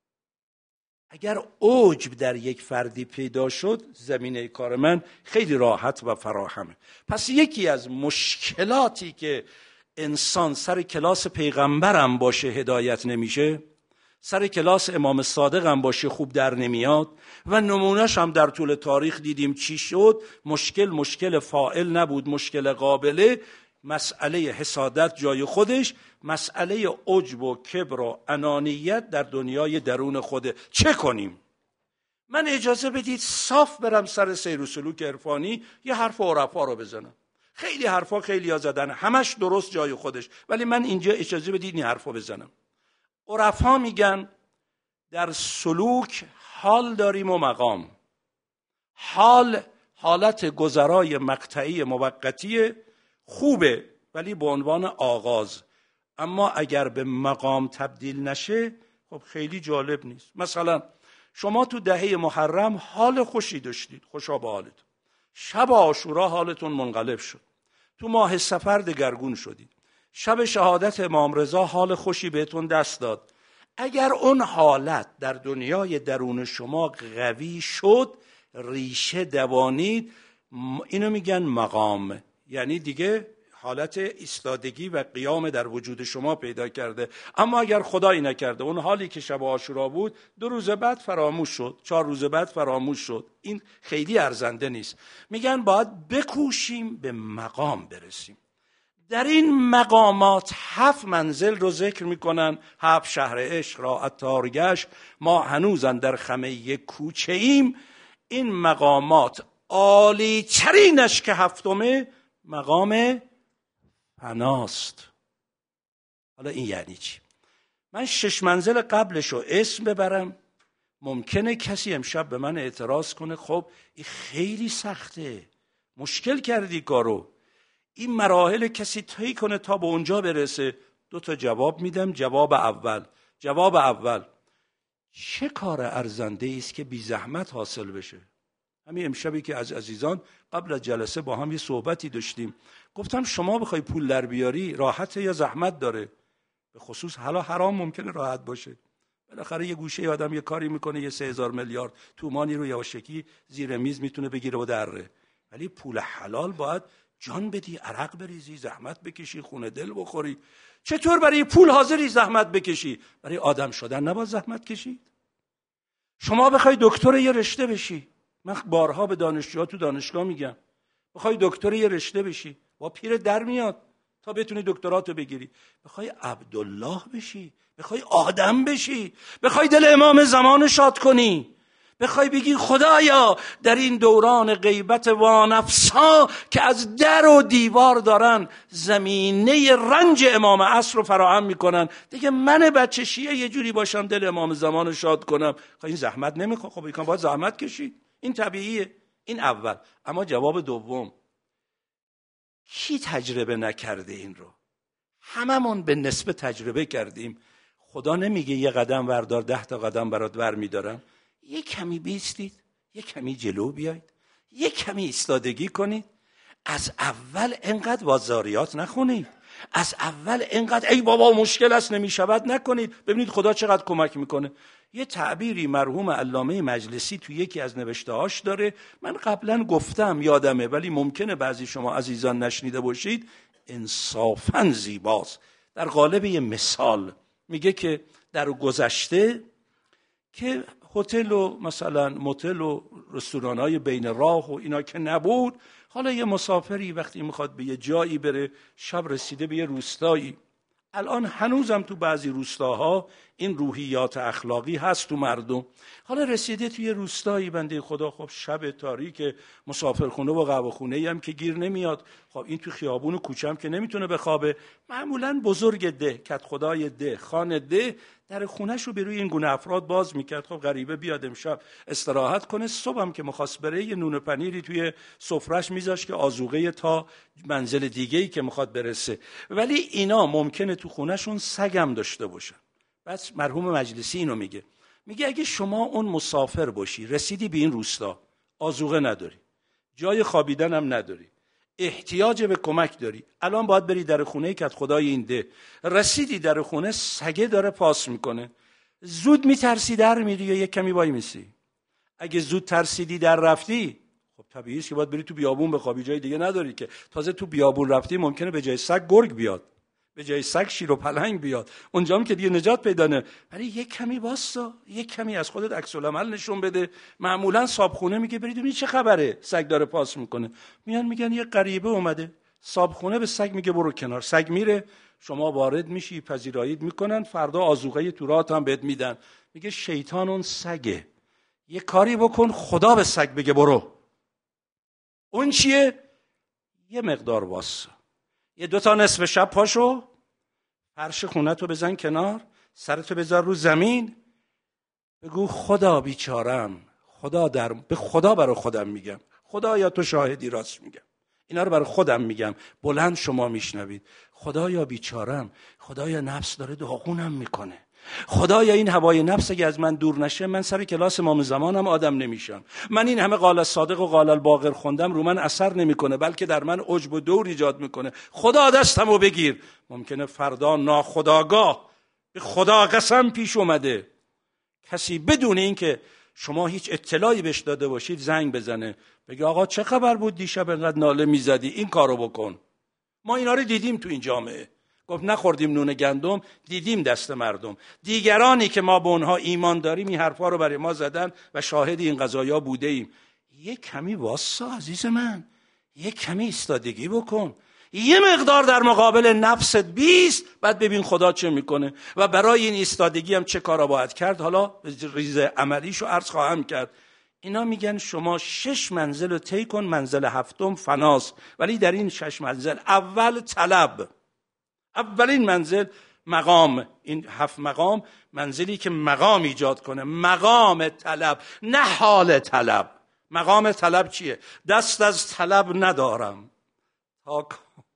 اگر عجب در یک فردی پیدا شد، زمینه کار من خیلی راحت و فراهمه. پس یکی از مشکلاتی که انسان سر کلاس پیغمبرم باشه هدایت نمیشه، سر کلاس امام صادق هم باشه خوب در نمیاد، و نمونهش هم در طول تاریخ دیدیم چی شد. مشکل فاعل نبود، مشکل قابله. مسئله حسادت جای خودش، مسئله عجب و کبر و انانیت در دنیای درون خوده. چه کنیم؟ من اجازه بدید صاف برم سر سیر و سلوک عرفانی یه حرف عرفا رو بزنم. خیلی حرفا خیلی ها زدن، همش درست جای خودش، ولی من اینجا اجازه بدید این حرفا بزنم. عرفا میگن در سلوک حال داریم و مقام. حال حالت گذرای مقطعی موقتی خوبه، ولی به عنوان آغاز. اما اگر به مقام تبدیل نشه خب خیلی جالب نیست. مثلا شما تو دهه محرم حال خوشی داشتید، خوشا به حالتون. شب عاشورا حالتون منقلب شد. تو ماه صفر دگرگون شدید. شب شهادت امام رضا حال خوشی بهتون دست داد. اگر اون حالت در دنیای درون شما قوی شد، ریشه دوانید، اینو میگن مقام. یعنی دیگه حالت ایستادگی و قیام در وجود شما پیدا کرده. اما اگر خدایی نکرده اون حالی که شب عاشورا بود 2 روز بعد فراموش شد، 4 روز بعد فراموش شد، این خیلی ارزنده نیست. میگن باید بکوشیم به مقام برسیم. در این مقامات 7 منزل رو ذکر میکنن. 7 شهر عشق را عطار گشت، ما هنوزن در خمه یک کوچه ایم. این مقامات عالی ترینش که 7مه مقام فناست. حالا این یعنی چی؟ من 6 منزل قبلش رو اسم ببرم. ممکنه کسی امشب به من اعتراض کنه خب این خیلی سخته، مشکل کردی کارو. این مراحل کسی طی کنه تا به اونجا برسه. 2 تا جواب میدم. جواب اول چه کار ارزنده است که بی زحمت حاصل بشه؟ همین امشبی که از عزیزان قبل از جلسه با هم یه صحبتی داشتیم، گفتم شما بخوای پول در بیاری راحته یا زحمت داره؟ به خصوص حالا حرام ممکنه راحت باشه، بالاخره یه گوشه آدم یه کاری میکنه یه 3000 میلیارد تومانی رو یواشکی زیر میز میتونه بگیره و دره. ولی پول حلال باید جان بدی، عرق بریزی، زحمت بکشی، خونه دل بخوری. چطور برای پول حاضری زحمت بکشی؟ برای آدم شدن نباید زحمت کشید؟ شما بخوای دکتر یه رشته بشی، من بارها به دانشجوها تو دانشگاه میگم، بخوای دکتر یه رشته بشی با پیر در میاد تا بتونی دکتراتو بگیری. بخوای عبدالله بشی، بخوای آدم بشی، بخوای دل امام زمان شاد کنی، بخوای بگی خدایا در این دوران غیبت وانفسا که از در و دیوار دارن زمینه رنج امام عصر رو فراهم میکنن، دیگه من بچه شیعه یه جوری باشم دل امام زمان شاد کنم. خب این زحمت نمیخواد؟ خب این باید زحمت کشید، این طبیعیه. این اول. اما جواب دوم، کی تجربه نکرده این رو؟ هممون به نسبت تجربه کردیم. خدا نمیگه یه قدم وردار 10 تا قدم برات ور میدارم. یه کمی بیستید، یه کمی جلو بیایید، یه کمی ایستادگی کنید. از اول انقدر وازاریات نخونید، از اول انقدر ای بابا مشکل است نمیشود نکنید. ببینید خدا چقدر کمک میکنه. یه تعبیری مرحوم علامه مجلسی تو یکی از نوشته‌هاش داره، من قبلا گفتم یادمه ولی ممکنه بعضی شما عزیزان نشنیده باشید. انصافاً زیباست. در قالب یه مثال میگه که در گذشته که هتل و مثلا موتل و رستوران‌های بین راه و اینا که نبود، حالا یه مسافری وقتی میخواد به یه جایی بره، شب رسیده به یه روستایی، الان هنوزم تو بعضی روستاها این روحیات اخلاقی هست تو مردم. حالا رسیده توی روستایی بنده خدا، خب شب تاریک، مسافرخونه و قهوه‌خونه‌ای هم که گیر نمیاد، خب این تو خیابون و کوچه هم که نمیتونه بخوابه. معمولا بزرگ ده، کت خدای ده، خان ده در خونه‌ش رو به روی این گونه افراد باز میکرد. خب غریبه بیاد امشب استراحت کنه، صبح هم که می‌خواست بره یه نون و پنیری توی سفره‌اش میذاشت که آذوقه تا منزل دیگه‌ای که میخواد برسه. ولی اینا ممکنه تو خونه‌شون سگم داشته باشن. بس مرحوم مجلسی اینو میگه اگه شما اون مسافر باشی، رسیدی به این روستا، آذوقه نداری، جای خوابیدن هم نداری، احتیاج به کمک داری، الان باید بری در خونه کت خدای این ده، رسیدی در خونه سگه داره پاس میکنه، زود میترسی در میری یا یک کمی وای میسی؟ اگه زود ترسیدی در رفتی، خب طبیعیه که باید بری تو بیابون بخوابی، جای دیگه نداری که. تازه تو بیابون رفتی ممکنه به جای سگ گرگ بیاد، به جای سگ شیر و پلنگ بیاد، اونجا هم که دیگه نجات پیدا نه. ولی یک کمی واسا، یک کمی از خودت عکس العمل نشون بده. معمولا صابخونه میگه برید ببینید چه خبره، سگ داره پاس میکنه، میان میگن یه غریبه اومده. صابخونه به سگ میگه برو کنار، سگ میره، شما وارد میشی، پذیرایی میکنن، فردا آذوقه تو راهت هم بهت میدن. میگه شیطان اون سگه، یه کاری بکن خدا به سگ بگه برو. اون چیه؟ یه مقدار واسا، یه 2 تا نصف شب پاشو، فرش خونتو بزن کنار، سرتو بذار رو زمین، بگو خدا بیچارم، به خدا برای خودم میگم، خدایا تو شاهدی راست میگم، اینا رو برای خودم میگم، بلند شما میشنوید. خدایا بیچارم، خدایا نفس داره داغونم میکنه، خدایا این هوای نفس اگه از من دور نشه من سر کلاس امام زمانم آدم نمیشم، من این همه قال الصادق و قال الباقر خوندم رو من اثر نمیکنه بلکه در من عجب و دور ایجاد میکنه، خدا دستمو بگیر. ممکنه فردا ناخودآگاه به خدا قسم پیش اومده کسی بدون این که شما هیچ اطلاعی بهش داده باشید زنگ بزنه بگه آقا چه خبر بود دیشب انقدر ناله میزدی، این کارو بکن. ما اینا رو دیدیم تو این جامعه، گفت نخوردیم نون گندم، دیدیم دست مردم، دیگرانی که ما به اونها ایمان داریم این حرفا رو برای ما زدن و شاهد این قضایا بوده ایم. یک کمی واسا عزیز من، یک کمی ایستادگی بکن، یه مقدار در مقابل نفست بیست، بعد ببین خدا چه میکنه و برای این ایستادگی هم چه کارا باید کرد. حالا ریز عملیشو عرض خواهم کرد. اینا میگن شما 6 منزل رو طی کن، منزل 7م فناست. ولی در این 6 منزل اول طلب، اولین منزل مقام، این 7 مقام منزلی که مقام ایجاد کنه، مقام طلب نه حال طلب. مقام طلب چیه؟ دست از طلب ندارم تا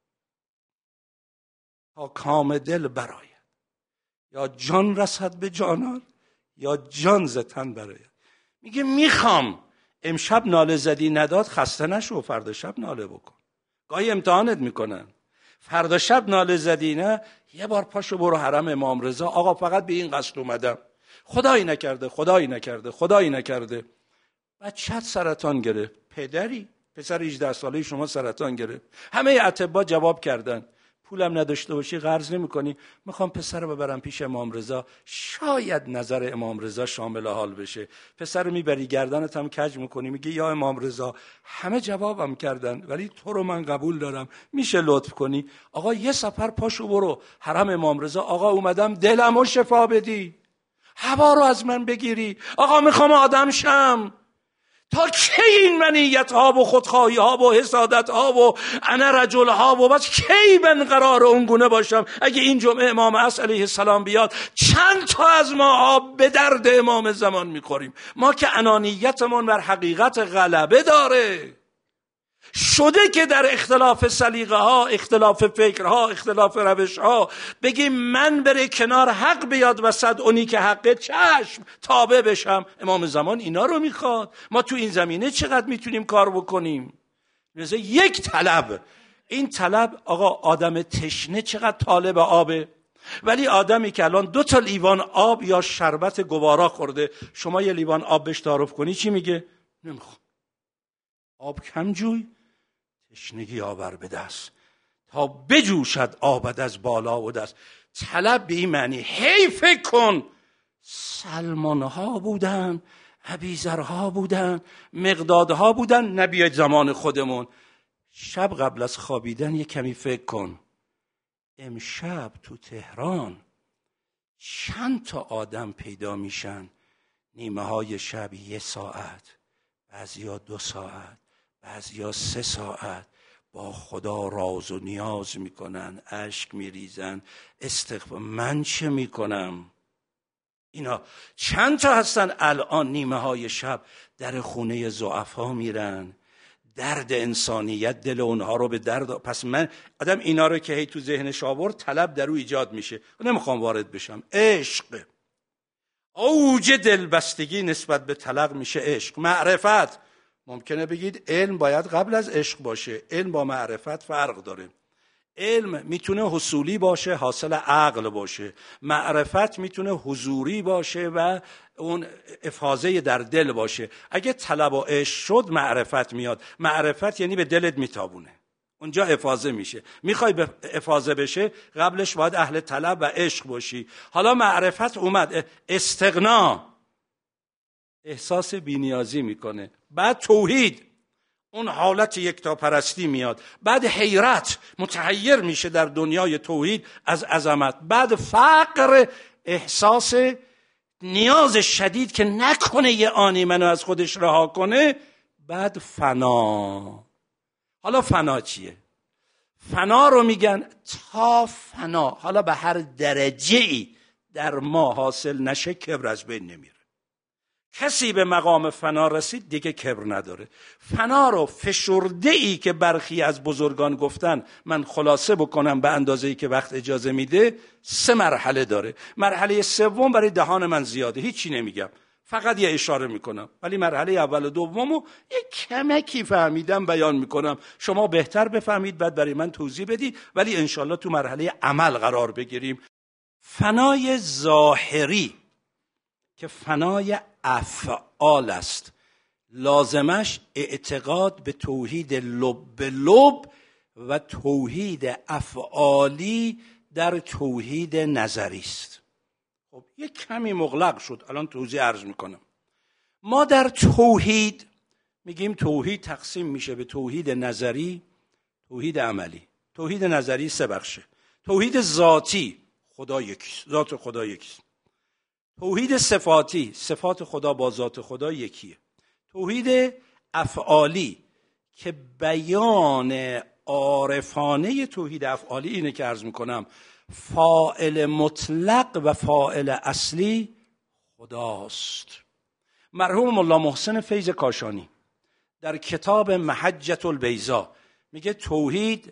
کام دل براید، یا جان رسد به جانان یا جان ز تن براید. میگه میخوام امشب ناله زدی نداد، خسته نشو، فردا شب ناله بکن. گاهی امتحانت میکنن، فردا شب ناله زدی نه، یه بار پاشو برو حرم امام رضا، آقا فقط به این قصد اومدم، خدایی نکرده، خدایی نکرده، خدایی نکرده. بچه‌ت سرطان گرفت، پدری پسر 18 ساله شما سرطان گرفت، همه اطباء جواب کردن پولم نداشته باشی قرض نمی‌کنی، میخوام پسر رو ببرم پیش امام رضا، شاید نظر امام رضا شامل حال بشه. پسر رو میبری گردنت هم کج میکنی، میگه یا امام رضا همه جوابم کردن ولی تو رو من قبول دارم، میشه لطف کنی؟ آقا یه سفر پاشو برو حرم امام رضا، آقا اومدم دلمو شفا بدی، هوا رو از من بگیری، آقا میخوام آدم شم. تا کی این منیت ها و خودخواهی ها و حسادت ها و انا رجل ها و بس کی من قرار اونگونه باشم؟ اگه این جمعه امام عصر علیه السلام بیاد چند تا از ما به درد امام زمان میخوریم؟ ما که انانیتمون بر حقیقت غلبه داره، شده که در اختلاف سلیقه ها، اختلاف فکرها، اختلاف روش ها بگیم من بره کنار حق بیاد وسط، اونی که حقه چشم تابع بشم. امام زمان اینا رو میخواد. ما تو این زمینه چقدر میتونیم کار بکنیم؟ مثلا یک طلب، این طلب آقا آدم تشنه چقدر طالب آبه، ولی آدمی که الان 2 تا لیوان آب یا شربت گوارا خورده، شما یه لیوان آب بهش تعارف کنی چی میگه؟ نمیخوام. آب کم جوی، تشنگی آور به دست تا بجوشد آبد از بالا و دست. طلب به این معنی هی فکر کن سلمانها بودن، ابیذرها بودن، مقدادها بودن، نبیاید زمان خودمون. شب قبل از خوابیدن یه کمی فکر کن امشب تو تهران چند تا آدم پیدا میشن نیمه های شب 1 ساعت، بعضیا 2 ساعت، بعضیا 3 ساعت با خدا راز و نیاز میکنن، اشک میریزن، استغفار. من چه میکنم؟ اینا چند تا هستن الان نیمه های شب در خونه ضعفا میرن، درد انسانیت دل اونها رو به درد. پس من آدم اینا رو که هی تو ذهنش آورد، طلب در او ایجاد میشه. نمیخوام وارد بشم. عشق، اوج دلبستگی نسبت به طلق میشه عشق. معرفت، ممکنه بگید علم باید قبل از عشق باشه. علم با معرفت فرق داره. علم میتونه حصولی باشه، حاصل عقل باشه. معرفت میتونه حضوری باشه و اون افاضه در دل باشه. اگه طلب و عشق شد معرفت میاد. معرفت یعنی به دلت میتابونه، اونجا افاضه میشه. میخوای به افاضه بشه قبلش باید اهل طلب و عشق باشی. حالا معرفت اومد، استغنا، احساس بی‌نیازی میکنه. بعد توحید، اون حالت یکتاپرستی میاد. بعد حیرت، متحیر میشه در دنیای توحید از عظمت. بعد فقر، احساس نیاز شدید که نکنه یه آنی منو از خودش رها کنه. بعد فنا. حالا فنا چیه؟ فنا رو میگن تا فنا، حالا به هر درجه‌ای در ما حاصل نشه کبر از بین نمیره. کسی به مقام فنا رسید دیگه کبر نداره. فنا رو فشرده‌ای که برخی از بزرگان گفتن، من خلاصه بکنم به اندازه‌ای که وقت اجازه میده، 3 مرحله داره. مرحله سوم برای دهان من زیاده، هیچی نمیگم، فقط یه اشاره میکنم. ولی مرحله اول و دومو یه کمکی فهمیدم بیان میکنم، شما بهتر بفهمید بعد برای من توضیح بدید. ولی انشالله تو مرحله عمل قرار بگیریم. فنای ظاهری که فنای افعال است، لازمش اعتقاد به توحید لب به لب و توحید افعالی در توحید نظری است. خب یک کمی مغلق شد، الان توضیح عرض میکنم. ما در توحید میگیم توحید تقسیم میشه به توحید نظری، توحید عملی. توحید نظری 3 بخشه. توحید ذاتی، خدا یکیست، ذات خدا یکیست. توحید صفاتی، صفات خدا با ذات خدا یکیه. توحید افعالی که بیان عارفانه توحید افعالی اینه که عرض میکنم فاعل مطلق و فاعل اصلی خداست. مرحوم ملا محسن فیض کاشانی در کتاب محجة البیضا میگه توحید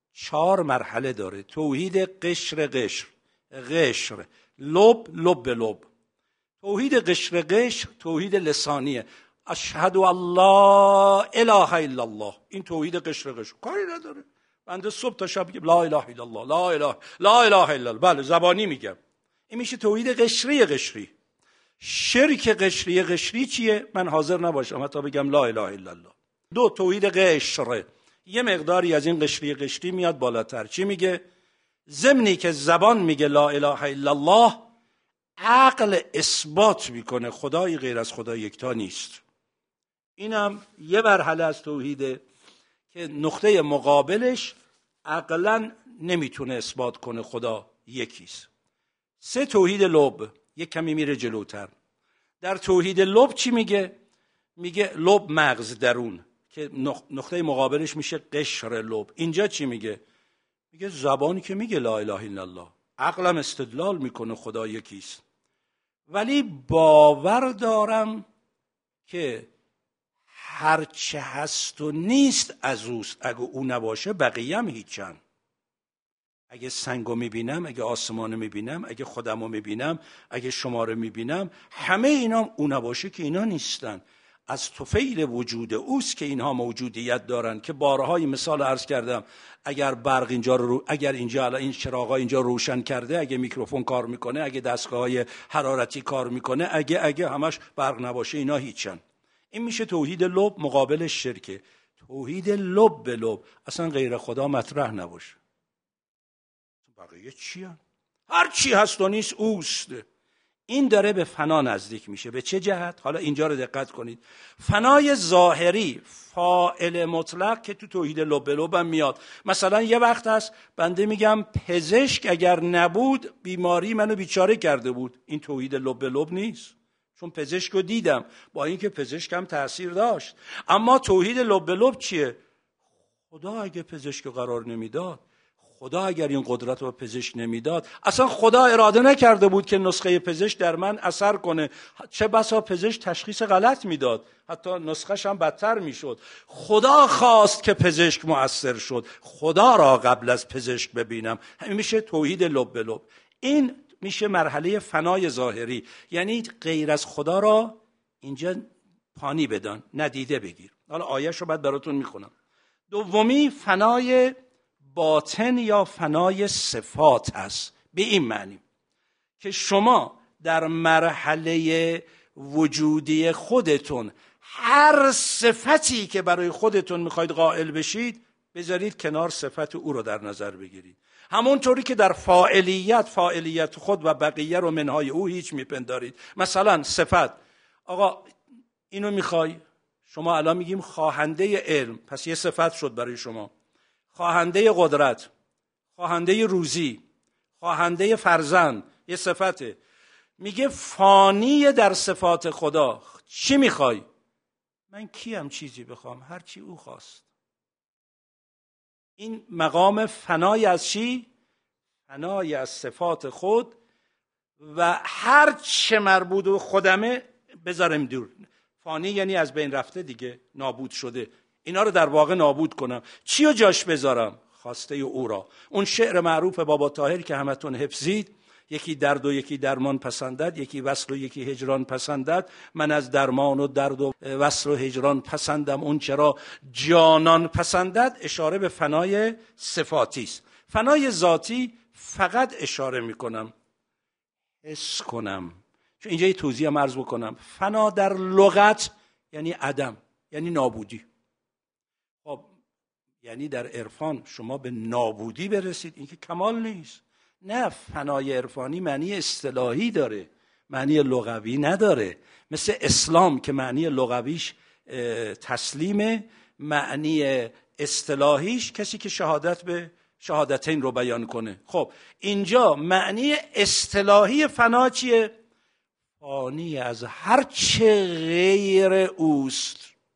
4 مرحله داره. توحید قشر قشر، قشر لب، لب به لب. توحید قشر قشر توحید لسانیه، اشهد ان لا اله الا الله. این توحید قشر قشر، کاری نداره. بنده صبح تا شب میگم لا اله الا الله، لا اله الا الله. بله زبانی میگم. این میشه توحید قشری قشری. شرک قشری قشری چیه؟ من حاضر نباشم حتی بگم لا اله الا الله. 2 توحید قشر، یه مقداری از این قشری قشری میاد بالاتر. چی میگه؟ ضمنی که زبان میگه لا اله الا الله، عقل اثبات میکنه خدایی غیر از خدا یکتا نیست. اینم یه مرحله از توحیده که نقطه مقابلش عقلا نمیتونه اثبات کنه خدا یکیست. 3 توحید لب، یک کمی میره جلوتر. در توحید لب چی میگه؟ میگه لب مغز درون که نقطه مقابلش میشه قشر لب. اینجا چی میگه؟ میگه زبانی که میگه لا اله الا الله، عقلم استدلال میکنه خدا یکیست، ولی باور دارم که هرچه هست و نیست از اوست. اگه او نباشه بقیه هم هیچن. اگه سنگو میبینم، اگه آسمانو میبینم، اگه خودمو میبینم، اگه شما رو میبینم، همه اینا او نباشه که اینا نیستن. از طفیل وجود اوست که اینها موجودیت دارن. که بارهای مثال عرض کردم، اگر برق اینجا رو، اگر اینجا الان این چراغا اینجا روشن کرده، اگه میکروفون کار میکنه، اگه دستگاه‌های حرارتی کار میکنه، اگه همش برق نباشه اینا هیچن. این میشه توحید لب، مقابلش شرکه. توحید لب به لب، اصلا غیر خدا مطرح نباشه. بقیه چی هست؟ هر چی هست و نیست اوست. این داره به فنا نزدیک میشه. به چه جهت؟ حالا اینجا رو دقت کنید. فنای ظاهری، فاعل مطلق که تو توحید لب به لب هم میاد. مثلا یه وقت هست بنده میگم پزشک اگر نبود بیماری منو بیچاره کرده بود. این توحید لب به لب نیست، چون پزشک رو دیدم، با اینکه پزشک هم تأثیر داشت. اما توحید لب به لب چیه؟ خدا اگه پزشک قرار نمیداد، خدا اگر این قدرت رو پزشک نمیداد، اصلا خدا اراده نکرده بود که نسخه پزشک در من اثر کنه. چه بسا پزشک تشخیص غلط میداد، حتی نسخه‌ش هم بدتر میشد. خدا خواست که پزشک مؤثر شد. خدا را قبل از پزشک ببینم. همین میشه توحید لب به لب. این میشه مرحله فنای ظاهری، یعنی غیر از خدا را اینجا پانی بدان، ندیده بگیر. حالا آیه‌ش رو بعد براتون میخونم. دومی فنای باطن یا فنای صفات است. به این معنی که شما در مرحله وجودی خودتون هر صفتی که برای خودتون میخواید قائل بشید بذارید کنار، صفت او رو در نظر بگیرید. همونطوری که در فاعلیت خود و بقیه رو منهای او هیچ میپندارید. مثلا صفت، آقا اینو میخوای، شما الان میگیم خواهنده علم، پس یه صفت شد برای شما. خواهنده قدرت، خواهنده روزی، خواهنده فرزند، یه صفته. میگه فانی در صفات خدا. چی میخوای؟ من کیم چیزی بخوام؟ هر چی او خواست. این مقام فنای از چی؟ فنای از صفات خود و هر چه مربوط به خودمه بذارم دور. فانی یعنی از بین رفته دیگه، نابود شده. اینا رو در واقع نابود کنم. چی رو جاش بذارم؟ خواسته او را. اون شعر معروف بابا طاهر که همتون حفظید، یکی درد و یکی درمان پسندد، یکی وصل و یکی هجران پسندد، من از درمان و درد و وصل و هجران پسندم، اون چرا جانان پسندد، اشاره به فنای صفاتی است. فنای ذاتی فقط اشاره میکنم حس کنم، چون اینجا یه توضیح هم عرض بکنم. فنا در لغت یعنی عدم، یعنی نابودی. خب یعنی در عرفان شما به نابودی برسید، این که کمال نیست. نه، فنای عرفانی معنی اصطلاحی داره، معنی لغوی نداره. مثل اسلام که معنی لغویش تسلیمه، معنی اصطلاحیش کسی که شهادت به شهادتین رو بیان کنه. خب اینجا معنی اصطلاحی فنا چیه؟ فانی از هر چه غیر اوست،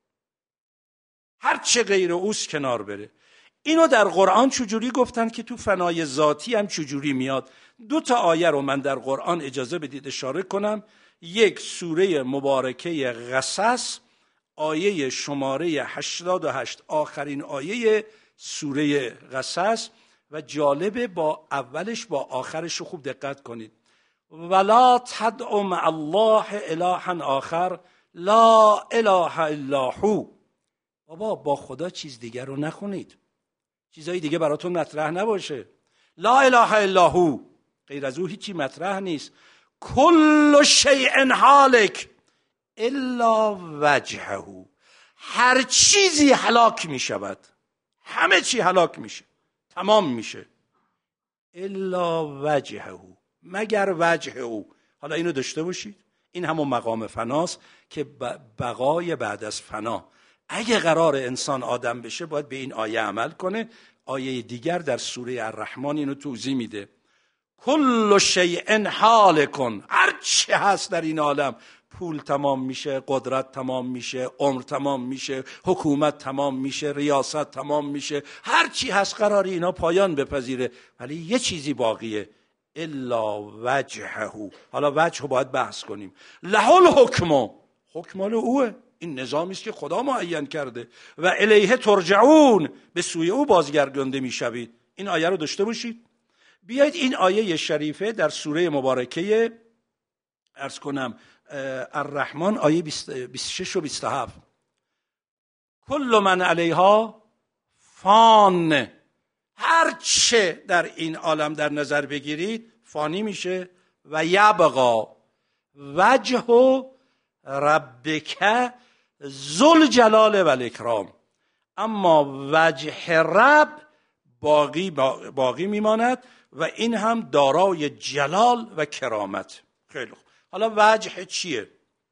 هر چه غیر اوست کنار بره. اینو در قرآن چجوری گفتن که تو فنای ذاتی هم چجوری میاد؟ 2 آیه رو من در قرآن اجازه بدید اشاره کنم. یک سوره مبارکه قصص، آیه شماره 88، آخرین آیه سوره قصص، و جالبه با اولش با آخرش رو خوب دقت کنید. ولا تدع مع الله الها آخر لا اله الا هو. بابا با خدا چیز دیگر رو نخونید، چیزای دیگه براتون مطرح نباشه. لا اله الا هو، غیر از او هیچی مطرح نیست. کل شیء هالک الا وجهه، هر چیزی هلاک می شود، همه چی هلاک میشه، تمام میشه. الا وجهه، مگر وجه او. حالا اینو داشته باشید، این همون مقام فناست که بقای بعد از فنا. اگه قرار انسان آدم بشه باید به این آیه عمل کنه. آیه دیگر در سوره الرحمن اینو توضیح میده. کل شیء هالک، هر چه هست در این عالم، پول تمام میشه، قدرت تمام میشه، عمر تمام میشه، حکومت تمام میشه، ریاست تمام میشه، هر چی هست قراره اینا پایان بپذیره، ولی یه چیزی باقیه، الا وجهه. حالا وجه رو باید بحث کنیم. له الحکم، حکم مال اوه، این نظامی است که خدا معین کرده. و الیه ترجعون، به سوی او بازگردانده میشوید. این آیه رو داشته باشید. بیایید این آیه شریفه در سوره مبارکه عرض کنم الرحمن، آیه 26 و 27. کل من علیها فان، هر چه در این عالم در نظر بگیرید فانی میشه. و یبقا وجه ربک ذوالجلال و الاکرام، اما وجه رب باقی میماند و این هم دارای جلال و کرامت. خیلی خوب. حالا وجه چیه؟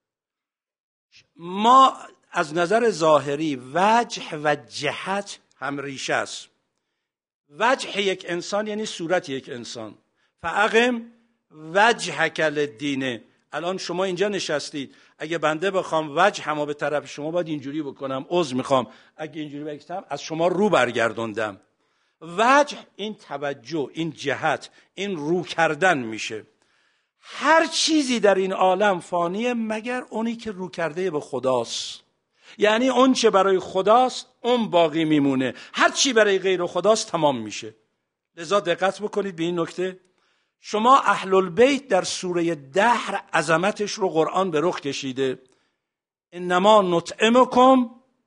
ما از نظر ظاهری وجه و جهت هم ریشه است. وجه یک انسان یعنی صورت یک انسان. فاقم وجهک للدین. الان شما اینجا نشستید، اگه بنده بخوام وجه همو به طرف شما باید اینجوری بکنم، عذر میخوام اگه اینجوری بکنم از شما رو برگردوندم. وجه این توجه، این جهت، این رو کردن میشه. هر چیزی در این عالم فانیه مگر اونی که رو کرده به خداست. یعنی اون چه برای خداست اون باقی میمونه، هر چی برای غیر خداست تمام میشه. لذا دقت بکنید به این نکته. شما اهل البیت در سوره دهر عظمتش رو قرآن به رخ کشیده. انما نطعمکم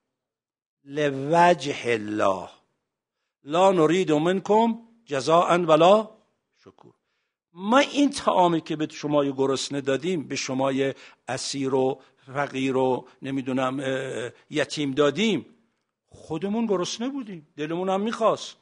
لوجه الله لا نرید منکم جزاء ولا شکور. ما این طعامی که به شمای گرسنه دادیم، به شمای اسیر و فقیر و نمیدونم یتیم دادیم، خودمون گرسنه بودیم، دلمون هم میخواست.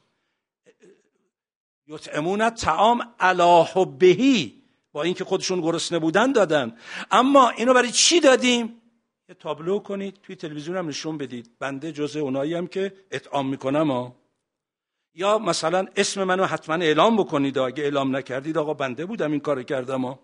یطعمون الطعام علی حبه، با اینکه خودشون گرسنه بودن دادن. اما اینو برای چی دادیم؟ یه تابلو کنید توی تلویزیون هم نشون بدید، بنده جزء اونایی هم که اطعام میکنم یا مثلا اسم منو حتما اعلام بکنید، اگه اعلام نکردید آقا بنده بودم این کار کردم.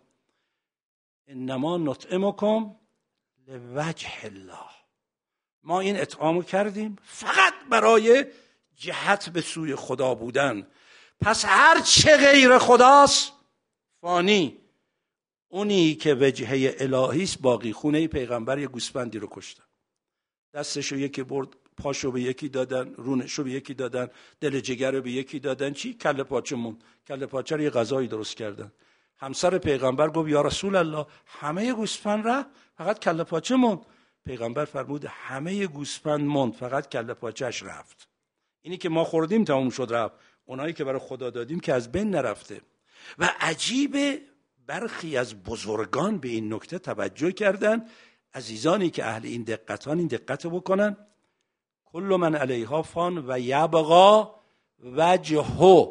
انما نطعمکم لوجه الله. ما این اطعامو کردیم فقط برای جهت به سوی خدا بودن. پس هر چه غیر خداست فانی. اونی که وجهه الهی است باقی. خونه پیغمبر یه گوسفندی رو کشتن، دستشو یکی برد، پاشو به یکی دادن، رونشو به یکی دادن، دل جگر رو به یکی دادن، چی؟ کله پاچه موند. کله پاچه رو یه غذایی درست کردن. همسر پیغمبر گفت یا رسول الله همه گوسفند رفت فقط کله پاچه موند. پیغمبر فرمود همه گوسفند موند فقط کله پاچهش رفت. اینی که ما خوردیم تموم شد رفت، اونایی که برای خدا دادیم که از بین نرفته. و عجیبه برخی از بزرگان به این نکته توجه کردن. عزیزانی که اهل این دقتان این دقت بکنن. کل من علیها فان و یبقا وجه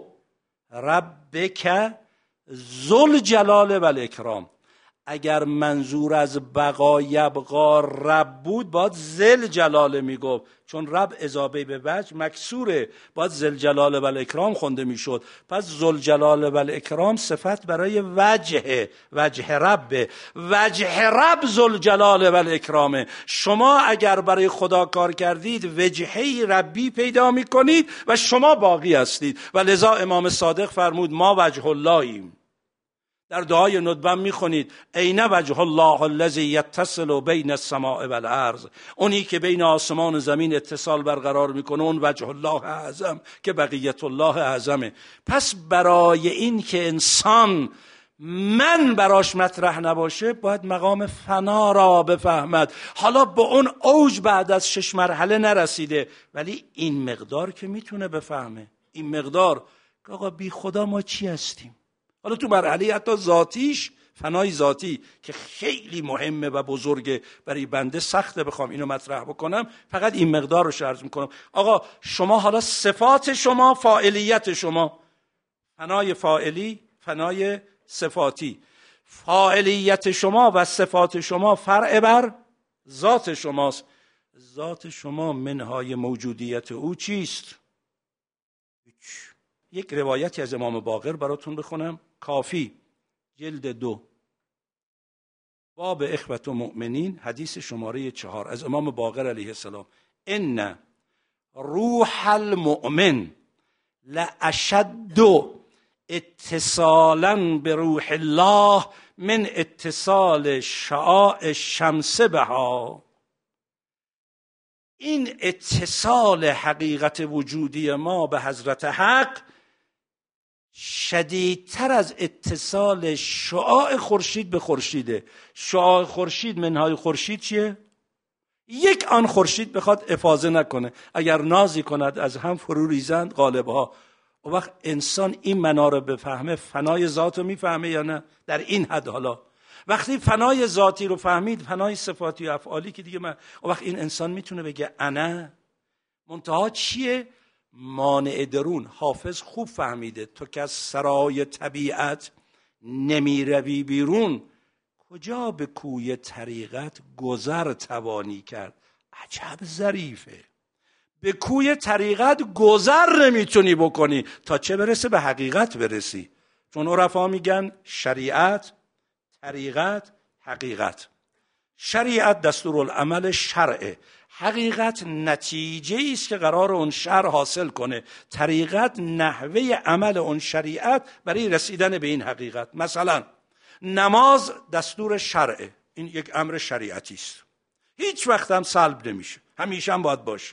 ربک ذوالجلال و الاکرام. اگر منظور از بقا یبقا رب بود باید ذل جلاله میگفت، چون رب اضافه به وجه مکسوره، باید ذل جلاله و الاکرام خونده میشد. پس ذل جلاله و الاکرام صفت برای وجه رب، وجه رب ذل جلاله و الاکرامه. شما اگر برای خدا کار کردید وجهه ربی پیدا میکنید و شما باقی هستید. و لذا امام صادق فرمود ما وجه اللهیم. در دعای ندبه میخونید این وجه الله الذی یتصل بین السماء والارض. اونی که بین آسمان و زمین اتصال برقرار میکنه اون وجه الله اعظم که بقیت الله اعظمه. پس برای این که انسان من براش مطرح نباشه باید مقام فنا را بفهمد. حالا به اون اوج بعد از 6 مرحله نرسیده، ولی این مقدار که میتونه بفهمه، این مقدار که آقا بی خدا ما چی هستیم. حالا تو مرحله حتی ذاتیش، فنای ذاتی که خیلی مهمه و بزرگه، برای بنده سخته بخوام اینو مطرح بکنم، فقط این مقدار رو عرض میکنم. آقا شما حالا صفات شما، فاعلیت شما، فنای فاعلی، فنای صفاتی، فاعلیت شما و صفات شما فرع بر ذات شماست. ذات شما منهای موجودیت او چیست؟ یک روایتی از امام باقر براتون بخونم. کافی جلد 2 باب اخوة مؤمنین حدیث شماره 4 از امام باقر علیه السلام. ان روح المؤمن لاشد اتصالا به روح الله من اتصال شعاع الشمس بها. این اتصال حقیقت وجودی ما به حضرت حق شدیدتر از اتصال شعاع خورشید به خورشیده. شعاع خورشید منهای خورشید چیه؟ یک آن خورشید بخواد افاضه نکنه، اگر نازی کند از هم فرو ریزند غالبها. و وقت انسان این معنا رو بفهمه فنای ذات رو میفهمه یا نه؟ در این حد. حالا وقتی فنای ذاتی رو فهمید، فنای صفاتی و افعالی که دیگه و وقت این انسان میتونه بگه انا. منتها چیه؟ مانع درون. حافظ خوب فهمیده تو که از سرای طبیعت نمی روی بیرون، کجا به کوی طریقت گذر توانی کرد. عجب ظریفه. به کوی طریقت گذر نمیتونی بکنی تا چه برسه به حقیقت برسی. چون عرفا میگن شریعت، طریقت، حقیقت. شریعت دستورالعمل شرعه، حقیقت نتیجه است که قرار اون شرع حاصل کنه، طریقت نحوه عمل اون شریعت برای رسیدن به این حقیقت. مثلا نماز دستور شرعه، این یک امر شریعتی است، هیچ وقت هم سلب نمیشه، همیشه هم باید باشه.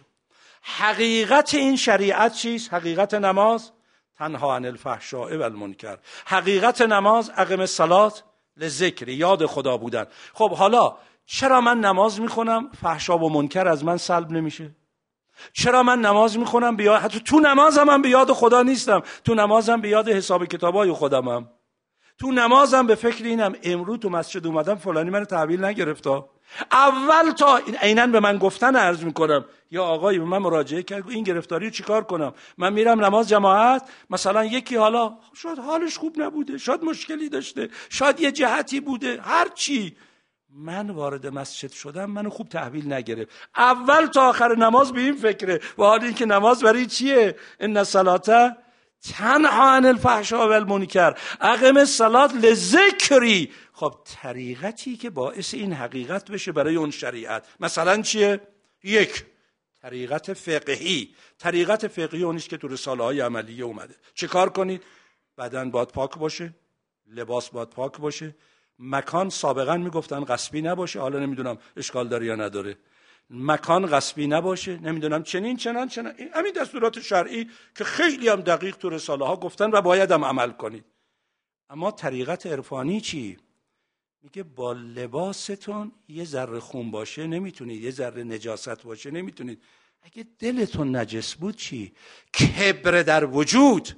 حقیقت این شریعت چیست؟ حقیقت نماز تنها عن الفحشاء و المنکر. حقیقت نماز اقم الصلاة لذکر، یاد خدا بودن. خب حالا چرا من نماز میخونم فحشا و منکر از من سلب نمیشه؟ چرا من نماز میخونم حتی تو نمازم هم به یاد خدا نیستم، تو نمازم به یاد حساب کتابای خودمم، تو نمازم به فکر اینم امروز تو مسجد اومدم فلانی منو تحویل نگرفتا. اول تا عیناً به من گفتن عرض میکنم یا آقای به من مراجعه کرد این گرفتاری رو چیکار کنم؟ من میرم نماز جماعت، مثلا یکی حالا شاید حالش خوب نبوده، شاید مشکلی داشته، شاید یه جهتی بوده، هر چی، من وارد مسجد شدم منو خوب تحویل نگرفت. اول تا آخر نماز به این فکره، و حالا این که نماز برای چیه؟ ان الصلاة تنها عن الفحشاء و المنکر اقم الصلاة لذکری. خب طریقتی که باعث این حقیقت بشه برای اون شریعت مثلا چیه؟ یک، طریقت فقهی. طریقت فقهی اونیست که تو رساله های عملیه اومده. چه کار کنید؟ بدن باید پاک باشه، لباس باید پاک باشه، مکان سابقا میگفتن غصبی نباشه، حالا نمیدونم اشکال داره یا نداره، مکان غصبی نباشه، نمیدونم چنین چنان همین دستورات شرعی که خیلی هم دقیق تو رساله ها گفتن و باید هم عمل کنید. اما طریقت عرفانی چی؟ میگه با لباستون یه ذره خون باشه نمیتونید، یه ذره نجاست باشه نمیتونید. اگه دلتون نجس بود چی؟ کبر در وجود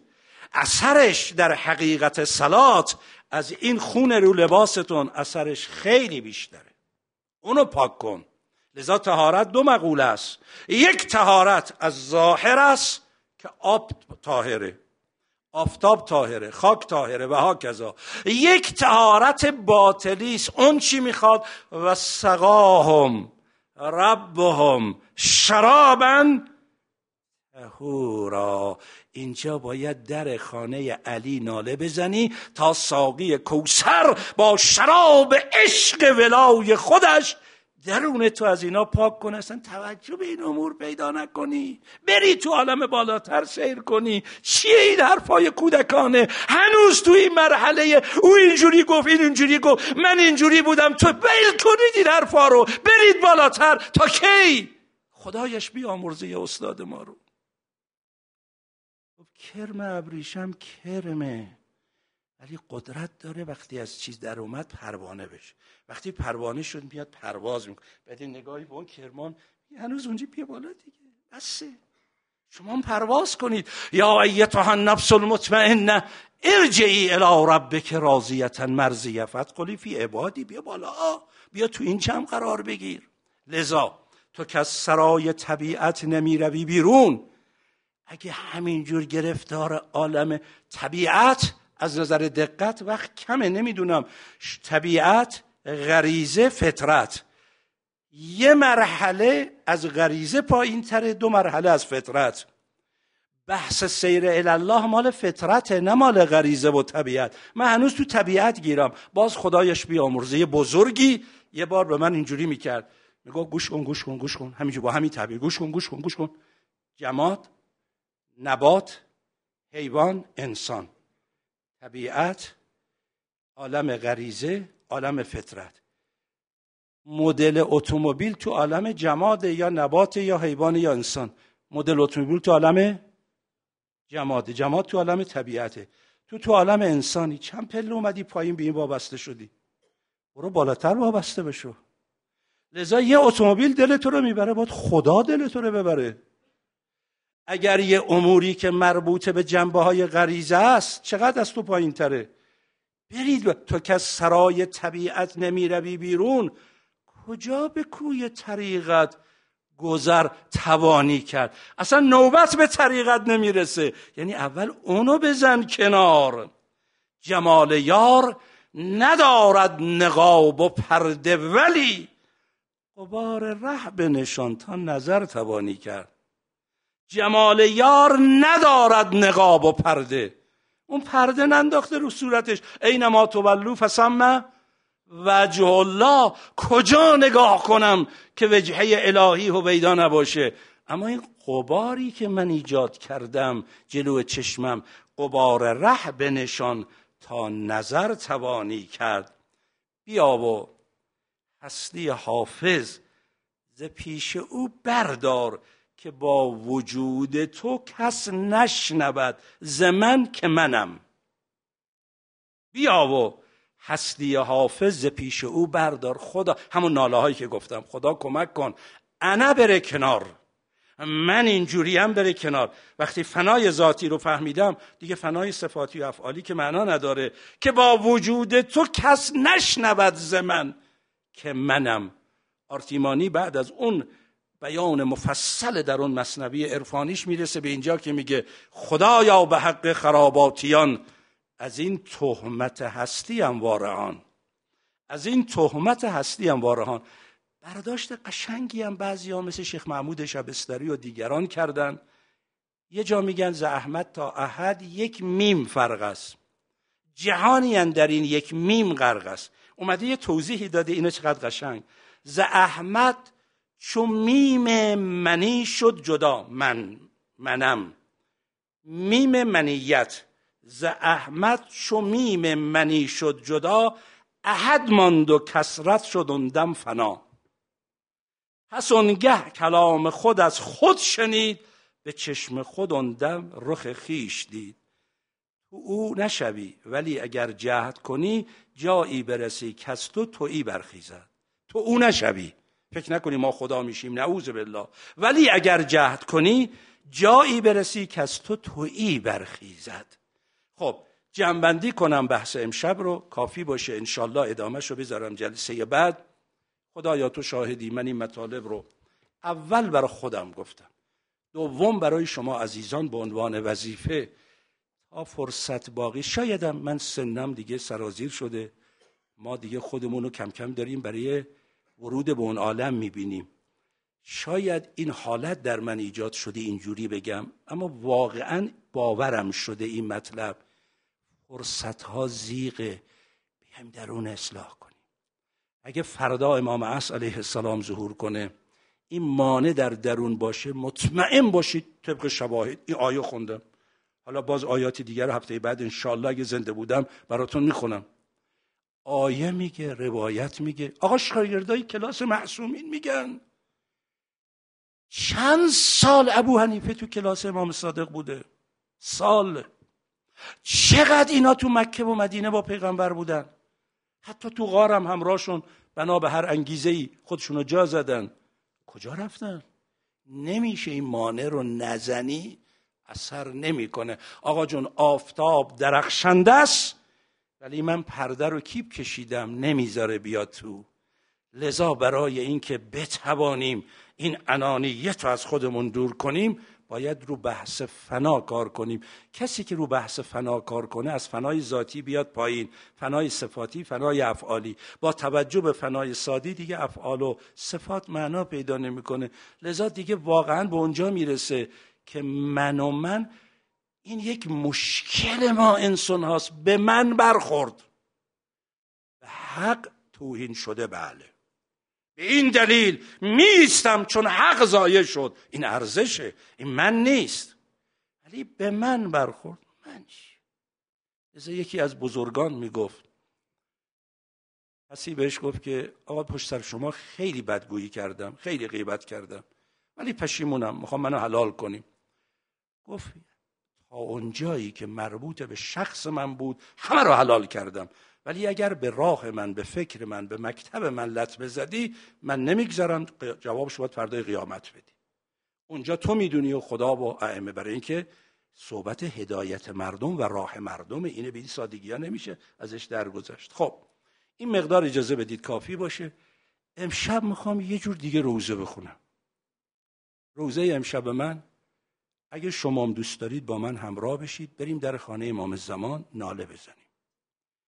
اثرش در حقیقت صلات از این خون رو لباستون اثرش خیلی بیشتره، اونو پاک کن. لذا طهارت دو مقوله است، یک طهارت از ظاهر است که آب طاهره، آفتاب طاهره، خاک طاهره و هاکذا. یک طهارت باطلی است، اون چی میخواد؟ و سقاهم ربهم شرابا طهورا. اینجا باید در خانه علی ناله بزنی تا ساقی کوثر با شراب عشق ولای خودش درون تو از اینا پاک کنه. اصلا توجه به این امور پیدا نکنی، بری تو عالم بالاتر سیر کنی. چیه این حرفای کودکانه؟ هنوز تو این مرحله او اینجوری گفت، این اینجوری گفت، من اینجوری بودم، تو بیل کنید این حرفا رو، برید بالاتر. تا کی؟ خدایش بیامرزه استاد ما رو. کرم ابریشم کرمه، ولی قدرت داره وقتی از چیز در اومد پروانه بشه. وقتی پروانه شد میاد پرواز میکنه. بعد نگاهی به اون کرمان، هنوز اونجا بیا بالا دیگه، بسه شما هم پرواز کنید. یا ایتها النفس المطمئنه ارجعی الی ربک راضیه مرضیه فادخلی فی عبادی. بیا بالا، بیا تو این جمع قرار بگیر. لذا تو که از سرای طبیعت نمی روی بیرون، اگه همینجور گرفتار عالم طبیعت از نظر دقت وقت کمه، نمیدونم، طبیعت، غریزه، فطرت، یه مرحله از غریزه پایین تره، دو مرحله از فطرت. بحث سیر الله مال فطرته نه مال غریزه و طبیعت. من هنوز تو طبیعت گیرم. باز خدایش بیامرزه بزرگی یه بار به من اینجوری میکرد، میگو گوش کن گوش کن گوش کن، همینجور با همین تعبیر، گوش کن گوش کن گوش کن. جماد، نبات، حیوان، انسان، طبیعت، عالم غریزه، عالم فطرت. مدل اتومبیل تو عالم جماد یا نبات یا حیوان یا انسان. مدل اتومبیل تو عالم جماد، جماد تو عالم طبیعته. تو عالم انسانی چند پله اومدی پایین به این وابسته شدی، برو بالاتر وابسته بشو. لذا یه اتومبیل دل تو رو میبره، باید خدا دل تو رو ببره. اگر یه اموری که مربوط به جنبه‌های غریزه است چقدر از تو پایین تره. برید تو که سرای طبیعت نمی روی بیرون، کجا به کوی طریقت گذر توانی کرد؟ اصلا نوبت به طریقت نمیرسه. یعنی اول اونو بزن کنار. جمال یار ندارد نقاب و پرده، ولی غبار ره بنشان تا نظر توانی کرد. جمال یار ندارد نقاب و پرده، اون پرده ننداخته رو صورتش. اینما تولوا فثم وجه الله. کجا نگاه کنم که وجهه الهی هویدا نباشه؟ اما این غباری که من ایجاد کردم جلو چشمم، غبار ره بنشان تا نظر توانی کرد. بیا و هستی حافظ ز پیش او بردار، که با وجود تو کس نشنود ز من که منم. بیا و هستی حافظ ز پیش او بردار. خدا، همون ناله هایی که گفتم، خدا کمک کن انا بره کنار، من اینجوریم بره کنار. وقتی فنای ذاتی رو فهمیدم دیگه فنای صفاتی و افعالی که معنا نداره، که با وجود تو کس نشنود ز من که منم. آرتیمانی بعد از اون بیان مفصل در اون مثنوی عرفانیش میرسه به اینجا که میگه خدایا به حق خراباتیان، از این تهمت هستی هم وارهان، از این تهمت هستی هم وارهان. برداشت قشنگی هم بعضیا مثل شیخ محمود شبستری و دیگران کردن. یه جا میگن ز احمد تا احد یک میم فرق است، جهانی اندر این یک میم غرق است. اومده یه توضیحی داده، اینو چقدر قشنگ. ز احمد چو میم منی شد جدا، منم، میم منیت. ز احمد چو میم منی شد جدا، احد ماند و کثرت شد اون دم فنا. پس اونگه کلام خود از خود شنید، به چشم خود اون دم رخ خیش دید. تو او نشوی ولی اگر جهد کنی، جایی برسی کز تو تویی برخیزد. تو او نشوی، فکر نکنی ما خدا میشیم، نعوذ بالله، ولی اگر جهد کنی جایی برسی کز تو تویی برخیزد. خب جمع‌بندی کنم بحث امشب رو، کافی باشه انشالله ادامهش رو بذارم جلسه بعد. خدایا تو شاهدی، من این مطالب رو اول برای خودم گفتم، دوم برای شما عزیزان به عنوان وظیفه. تا فرصت باقی، شایدم من سنم دیگه سرازیر شده، ما دیگه خودمون رو کم کم داریم برای ورود به اون عالم میبینیم. شاید این حالت در من ایجاد شده اینجوری بگم، اما واقعا باورم شده این مطلب. فرصتها زیغه، بیایم درون اصلاح کنیم. اگه فردا امام عصر علیه السلام ظهور کنه، این مانع در درون باشه، مطمئن باشید طبق شواهد، این آیه خوندم، حالا باز آیات دیگر هفته بعد انشالله اگه زنده بودم براتون میخونم. آیه میگه، روایت میگه، آقا شاگردای کلاس معصومین میگن چند سال ابو حنیفه تو کلاس امام صادق بوده، سال. چقدر اینا تو مکه و مدینه با پیغمبر بودن، حتی تو غارم همراهشون بنا به هر انگیزه‌ای خودشونو جا زدن. کجا رفتن؟ نمیشه این مانع رو نزنی اثر نمیکنه. آقا جون آفتاب درخشنده است ولی من پرده رو کیپ کشیدم نمیذاره بیاد تو. لذا برای اینکه بتوانیم این انانیت رو از خودمون دور کنیم باید رو بحث فنا کار کنیم. کسی که رو بحث فنا کار کنه از فنای ذاتی بیاد پایین، فنای صفاتی، فنای افعالی. با توجه به فنای سادی دیگه افعال و صفات معنا پیدا نمیکنه. لذا دیگه واقعا به اونجا میرسه که من این یک مشکل ما انسان هاست. به من برخورد، به حق توهین شده، بله، به این دلیل میستم چون حق ضایع شد. این ارزشه، این من نیست. ولی به من برخورد، من چی؟ یکی از بزرگان میگفت، کسی بهش گفت که آقا پشت سر شما خیلی بدگویی کردم، خیلی غیبت کردم، ولی پشیمونم، میخوام منو حلال کنیم. گفت تا اونجایی که مربوط به شخص من بود همه رو حلال کردم، ولی اگر به راه من، به فکر من، به مکتب من لطمه زدی، من نمیگذارم. جوابش باید فردای قیامت بدی. اونجا تو میدونی و خدا و ائمه. برای اینکه صحبت هدایت مردم و راه مردم، اینه به این سادگی ها نمیشه ازش درگذشت. خب این مقدار اجازه بدید کافی باشه. امشب میخوام یه جور دیگه روزه بخونم. روزه امشب من، اگه شما هم دوست دارید با من همراه بشید، بریم در خانه امام زمان ناله بزنیم.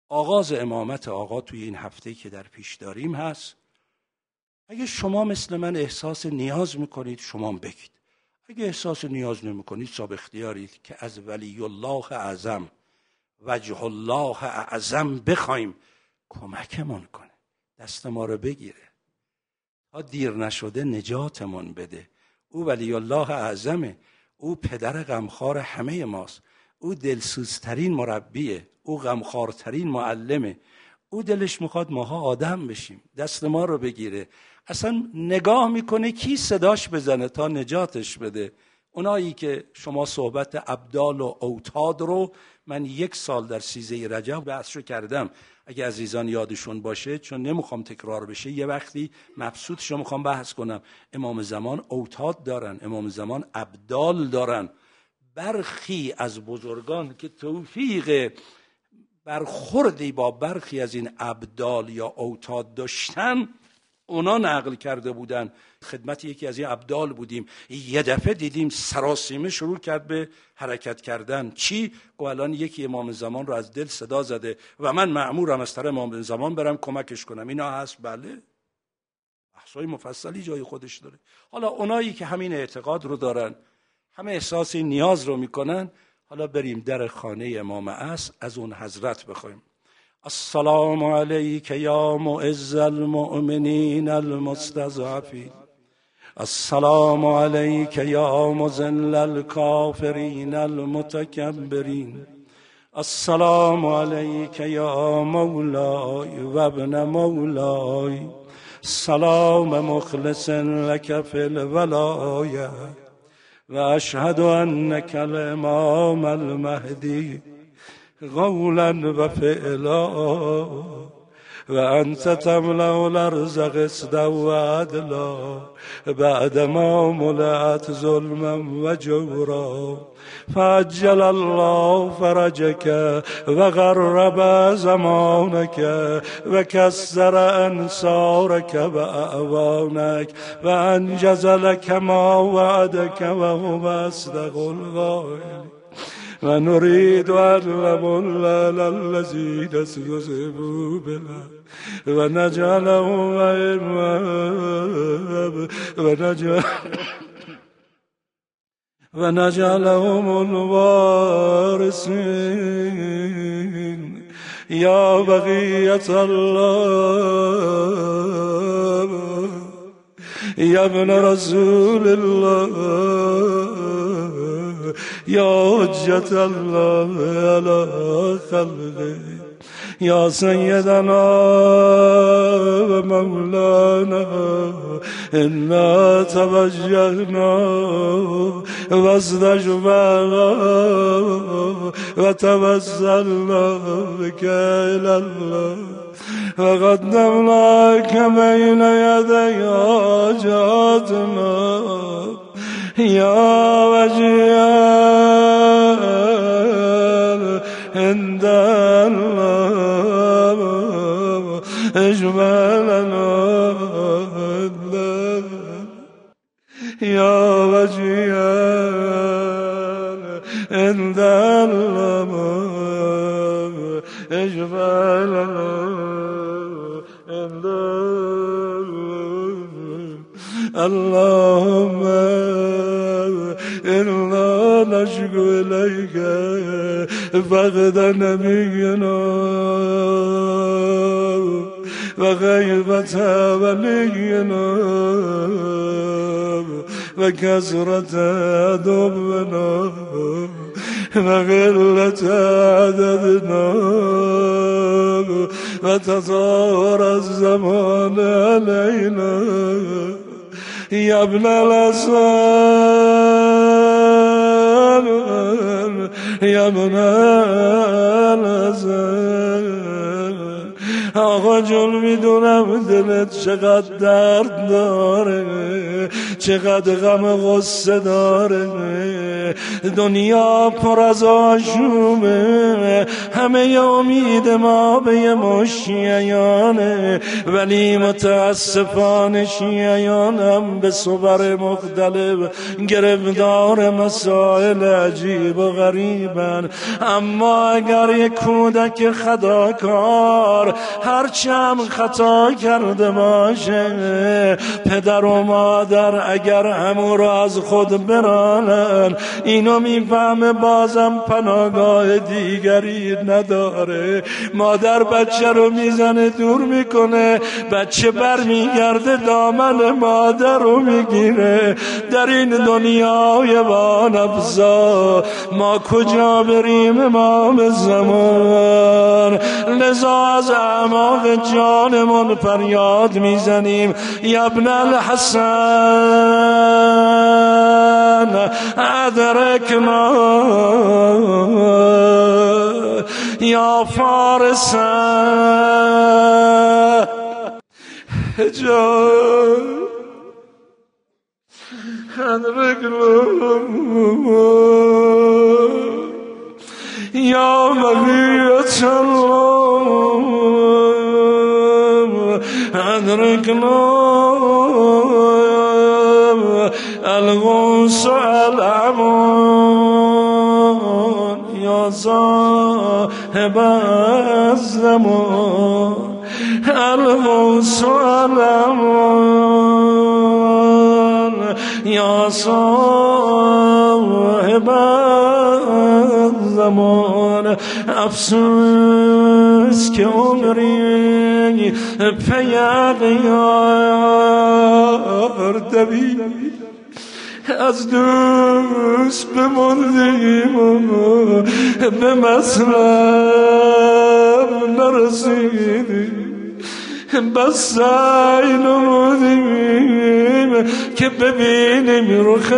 آغاز امامت آقا توی این هفته که در پیش داریم هست. اگه شما مثل من احساس نیاز میکنید شما بگید، اگه احساس نیاز نمیکنید صاحب اختیارید که از ولی الله اعظم وجه الله اعظم بخوایم کمکمون کنه، دست ما رو بگیره تا دیر نشده نجاتمون بده. او ولی الله اعظمه، او پدر غمخوار همه ماست، او دلسوزترین مربیه، او غمخوارترین معلمه، او دلش میخواد ماها آدم بشیم، دست ما رو بگیره. اصلا نگاه میکنه کی صداش بزنه تا نجاتش بده. اونایی که شما صحبت ابدال و اوتاد رو، من 1 سال در 13 رجب بحثشو کردم، اگه عزیزان یادشون باشه، چون نمیخوام تکرار بشه، یه وقتی مبسوطشو میخوام بحث کنم. امام زمان اوتاد دارن، امام زمان ابدال دارن. برخی از بزرگان که توفیق برخوردی با برخی از این ابدال یا اوتاد داشتن، اونا نقل کرده بودن. خدمت یکی از این ابدال بودیم، یه دفعه دیدیم سراسیمه شروع کرد به حرکت کردن. چی؟ گفت الان یکی امام زمان رو از دل صدا زده و من مأمورم از طرف امام زمان برم کمکش کنم. اینا هست؟ بله، بحثای مفصلی جای خودش داره. حالا اونایی که همین اعتقاد رو دارن، همه احساس نیاز رو میکنن، حالا بریم در خانه امام عصر از اون حضرت بخوایم. السلام علیک یا معز المؤمنین المستضعفین، السلام علیک یا مذل الکافرین المتکبرین، السلام علیک یا مولای و ابن مولای، سلام مخلص لک فی الولایه و اشهد انک الامام المهدی قولا و فعلا و انت تملأ الارض قسطا و عدلا بعد ما ملأت ظلما و جورا، فعجل الله فرجك و غرب زمانك و کسر انصارك و اعوانك و انجز لك ما وعدك و هو اصدق القائلین، و نريد أن نمن على الذين استضعفوا بالأرض ونجعلهم الوارثين يا بقية الله يا ابن رسول الله يا حجة الله على خلقه يا سيدنا ومولانا إنا توجهنا واستشفعنا وتوسلنا بك إلى الله وقدمناك بين يدي حاجاتنا يا وجيها عند الله اجملنا يا وجيها عند الله اجملنا عند اللهم إنا نشكو إليك فقد نبينا وغيبة ولينا وكثرة عدونا وقلة عددنا وتطور الزمان علينا يا ابن الأسان يا ابن الأسان آقا جون میدونم دلت چقدر درد داره، چقدر غم غصه داره، دنیا پر از آشوبه، همه امید ما به شیعیانه، ولی متاسفانه شیعیان هم به صور مختلف گرفتار مسائل عجیب و غریبن. اما اگر یک کودک خطاکار هرچند خطا کرده باشه، پدر و مادر اگر همو را از خود برانن، اینو میفهمه بازم پناهگاه دیگری نداره. مادر بچه رو میزنه دور میکنه، بچه بر میگرده دامن مادر رو میگیره. در این دنیای وانفزا ما کجا بریم امام زمان؟ لذا از اعماق جانمون فریاد میزنیم یا ابن الحسن ادرکنا یا فارسا جان ادرکنا یا بقیت الله ادرکنا الغوث الامان یا صاحب الزمان الغوث الامان یا صاحب الزمان. افسوس که عمری پی اغیار دوید، از دوست بماندیم و به مطلب نرسیدیم، بس سعی نمودیم که ببینیم رخ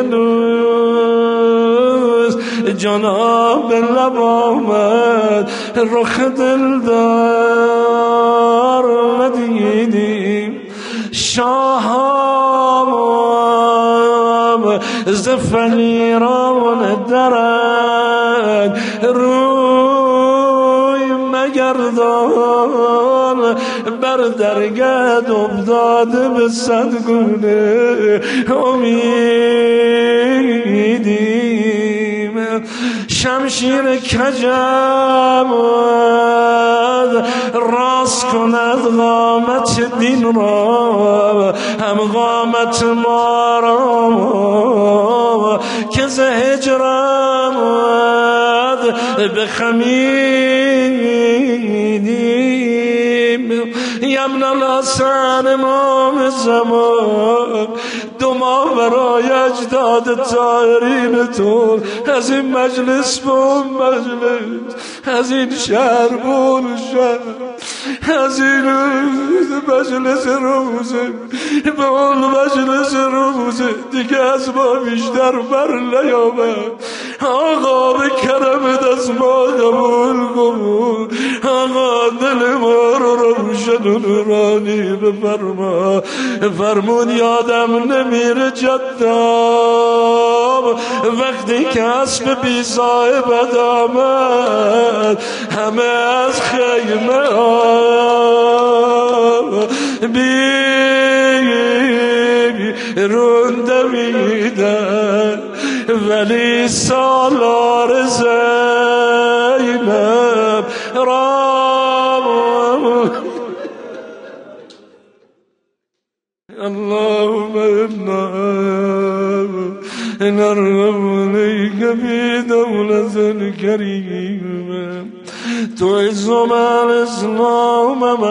دوست. جناب لب آمد رخ دلدار ندیدیم، شاهام ز فقیران درند روی مگردان، بر درگاه افتاده به صد گونه امیدیم. شمشیر کجم راست کند قامت دین را، هم قامت ما را که ز هجرم بخمیدیم. یمن الحسن امام زمان، دو ماه برای اجداد طاهرینتون از این مجلس به اون مجلس، از این شهر به اون شهر، از این مجلس روزه به اون مجلس روزه، دیگه از ما بیشتر بر نیامد. آقا به کرمت از ما قبول کن، آقا دل ما رو روشن و نورانی بفرما. فرمود یادم نمیره جدام وقتی که اسب بی صاحبت آمد، همه از خیمه بیرون دویدن، ولی سالار زینب رام. اللهم إنا نرغب إليك في دولة كريمة تعز مع الإسلام مع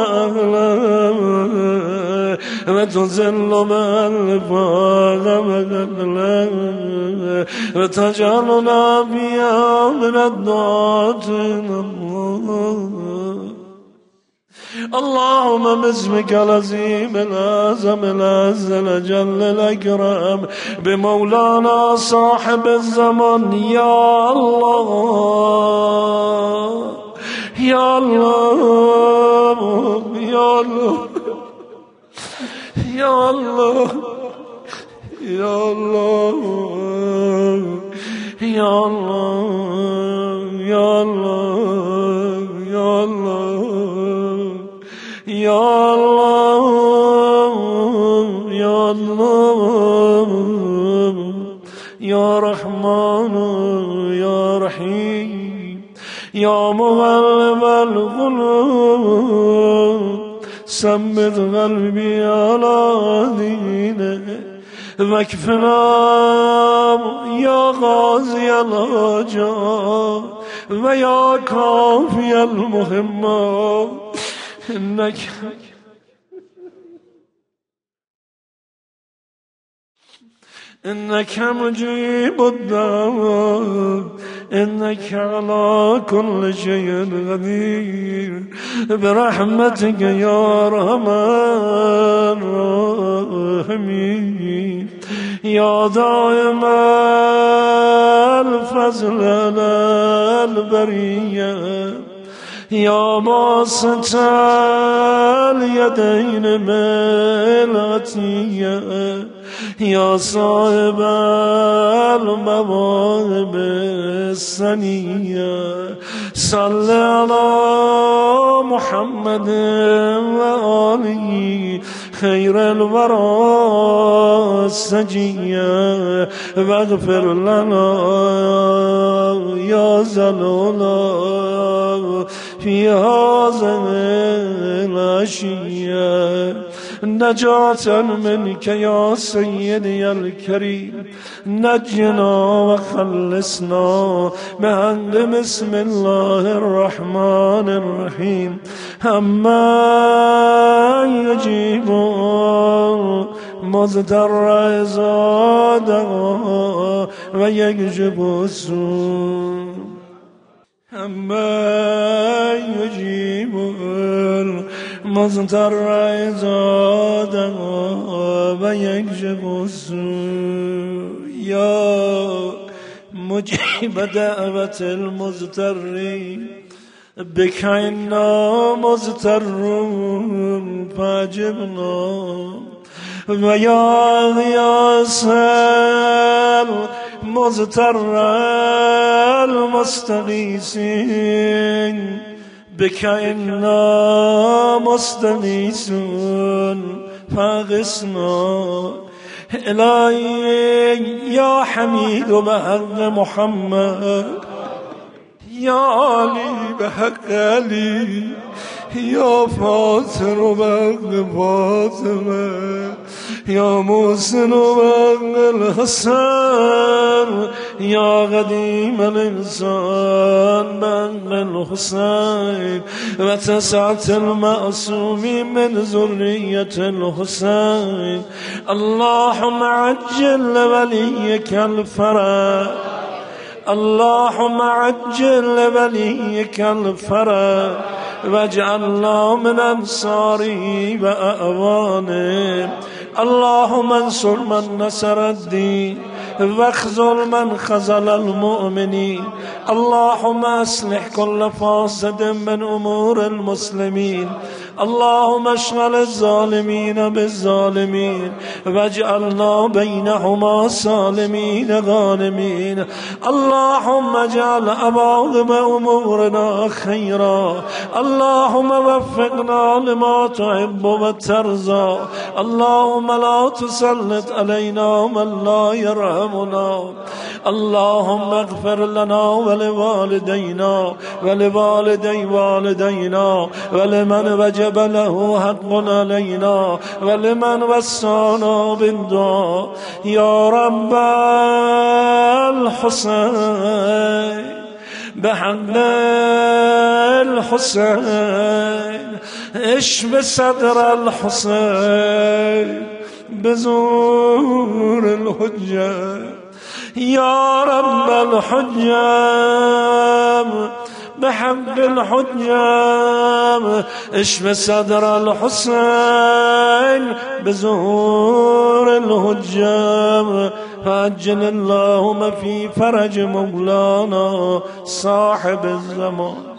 أهله وتذل مع النفاق مع أهله وتجعلنا فيها من الدعاة إلى الله. اللهم باسمك العظيم الأعظم العز الأجل الأكرم بمولانا صاحب الزمان، يا الله يا الله يا الله يا الله يا الله يا الله يا الله يا الله يا الله يا الله يا رحمن يا رحيم يا مغلب القلوب ثبت قلبي على دينك واكفنا يا غازي الحاجات ويا كافي المهمات إنك مجيب الدعوات إنك على كل شيء قدير برحمتك يا رحمن الرحيم يا دائم الفضل البرية يا باسط اليدين بالعطية يا صاحب المواهب السنية صل على محمد وآله خير الورى السجية واغفر لنا يا زلولا في هذا العشية نجاة منك يا سيدي الكريم نجنا وخلصنا بحق بسم الله الرحمن الرحيم أما يجيب مضطر إذا دعا ويكشف السوء أما يجيب المضطر إذا دعا ويكشف السوء يا مجيب دعوة المضطرين بك إنا مضطرون فاجبنا ويا غياث المضطر المستغيثين بك إنا مستغيثون فاغثنا إلهي يا حميد بحق محمد يا علي بحق علي يا فاطر بحق فاطمة يا محسن بحق الحسن يا قديم الإنسان بحق الحسين وتسعة المعصومين من ذرية الحسين اللهم عجل وليك الفرج اللهم عجل وليك الفرج واجعلنا من أنصاره وأعوانه اللهم انصر من نصر الدين واخذل من خذل المؤمنين اللهم اصلح كل فاسد من أمور المسلمين اللهم اشغل الظالمين بالظالمين واجعلنا بينهما سالمين غانمين اللهم اجعل عواقب أمورنا خيرا اللهم وفقنا لما تحب وترضى اللهم لا تسلط علينا من لا يرحمنا اللهم اغفر لنا ولوالدينا ولوالدي والدينا ولمن وجب له حق علينا ولمن وصانا بالدعاء يا رب الحسين بحق الحسين اشف صدر الحسين بزور الحجة يا رب الحجة بحق الحجة اشف صدر الحسين بزور الحجة فعجل اللهم في فرج مولانا صاحب الزمان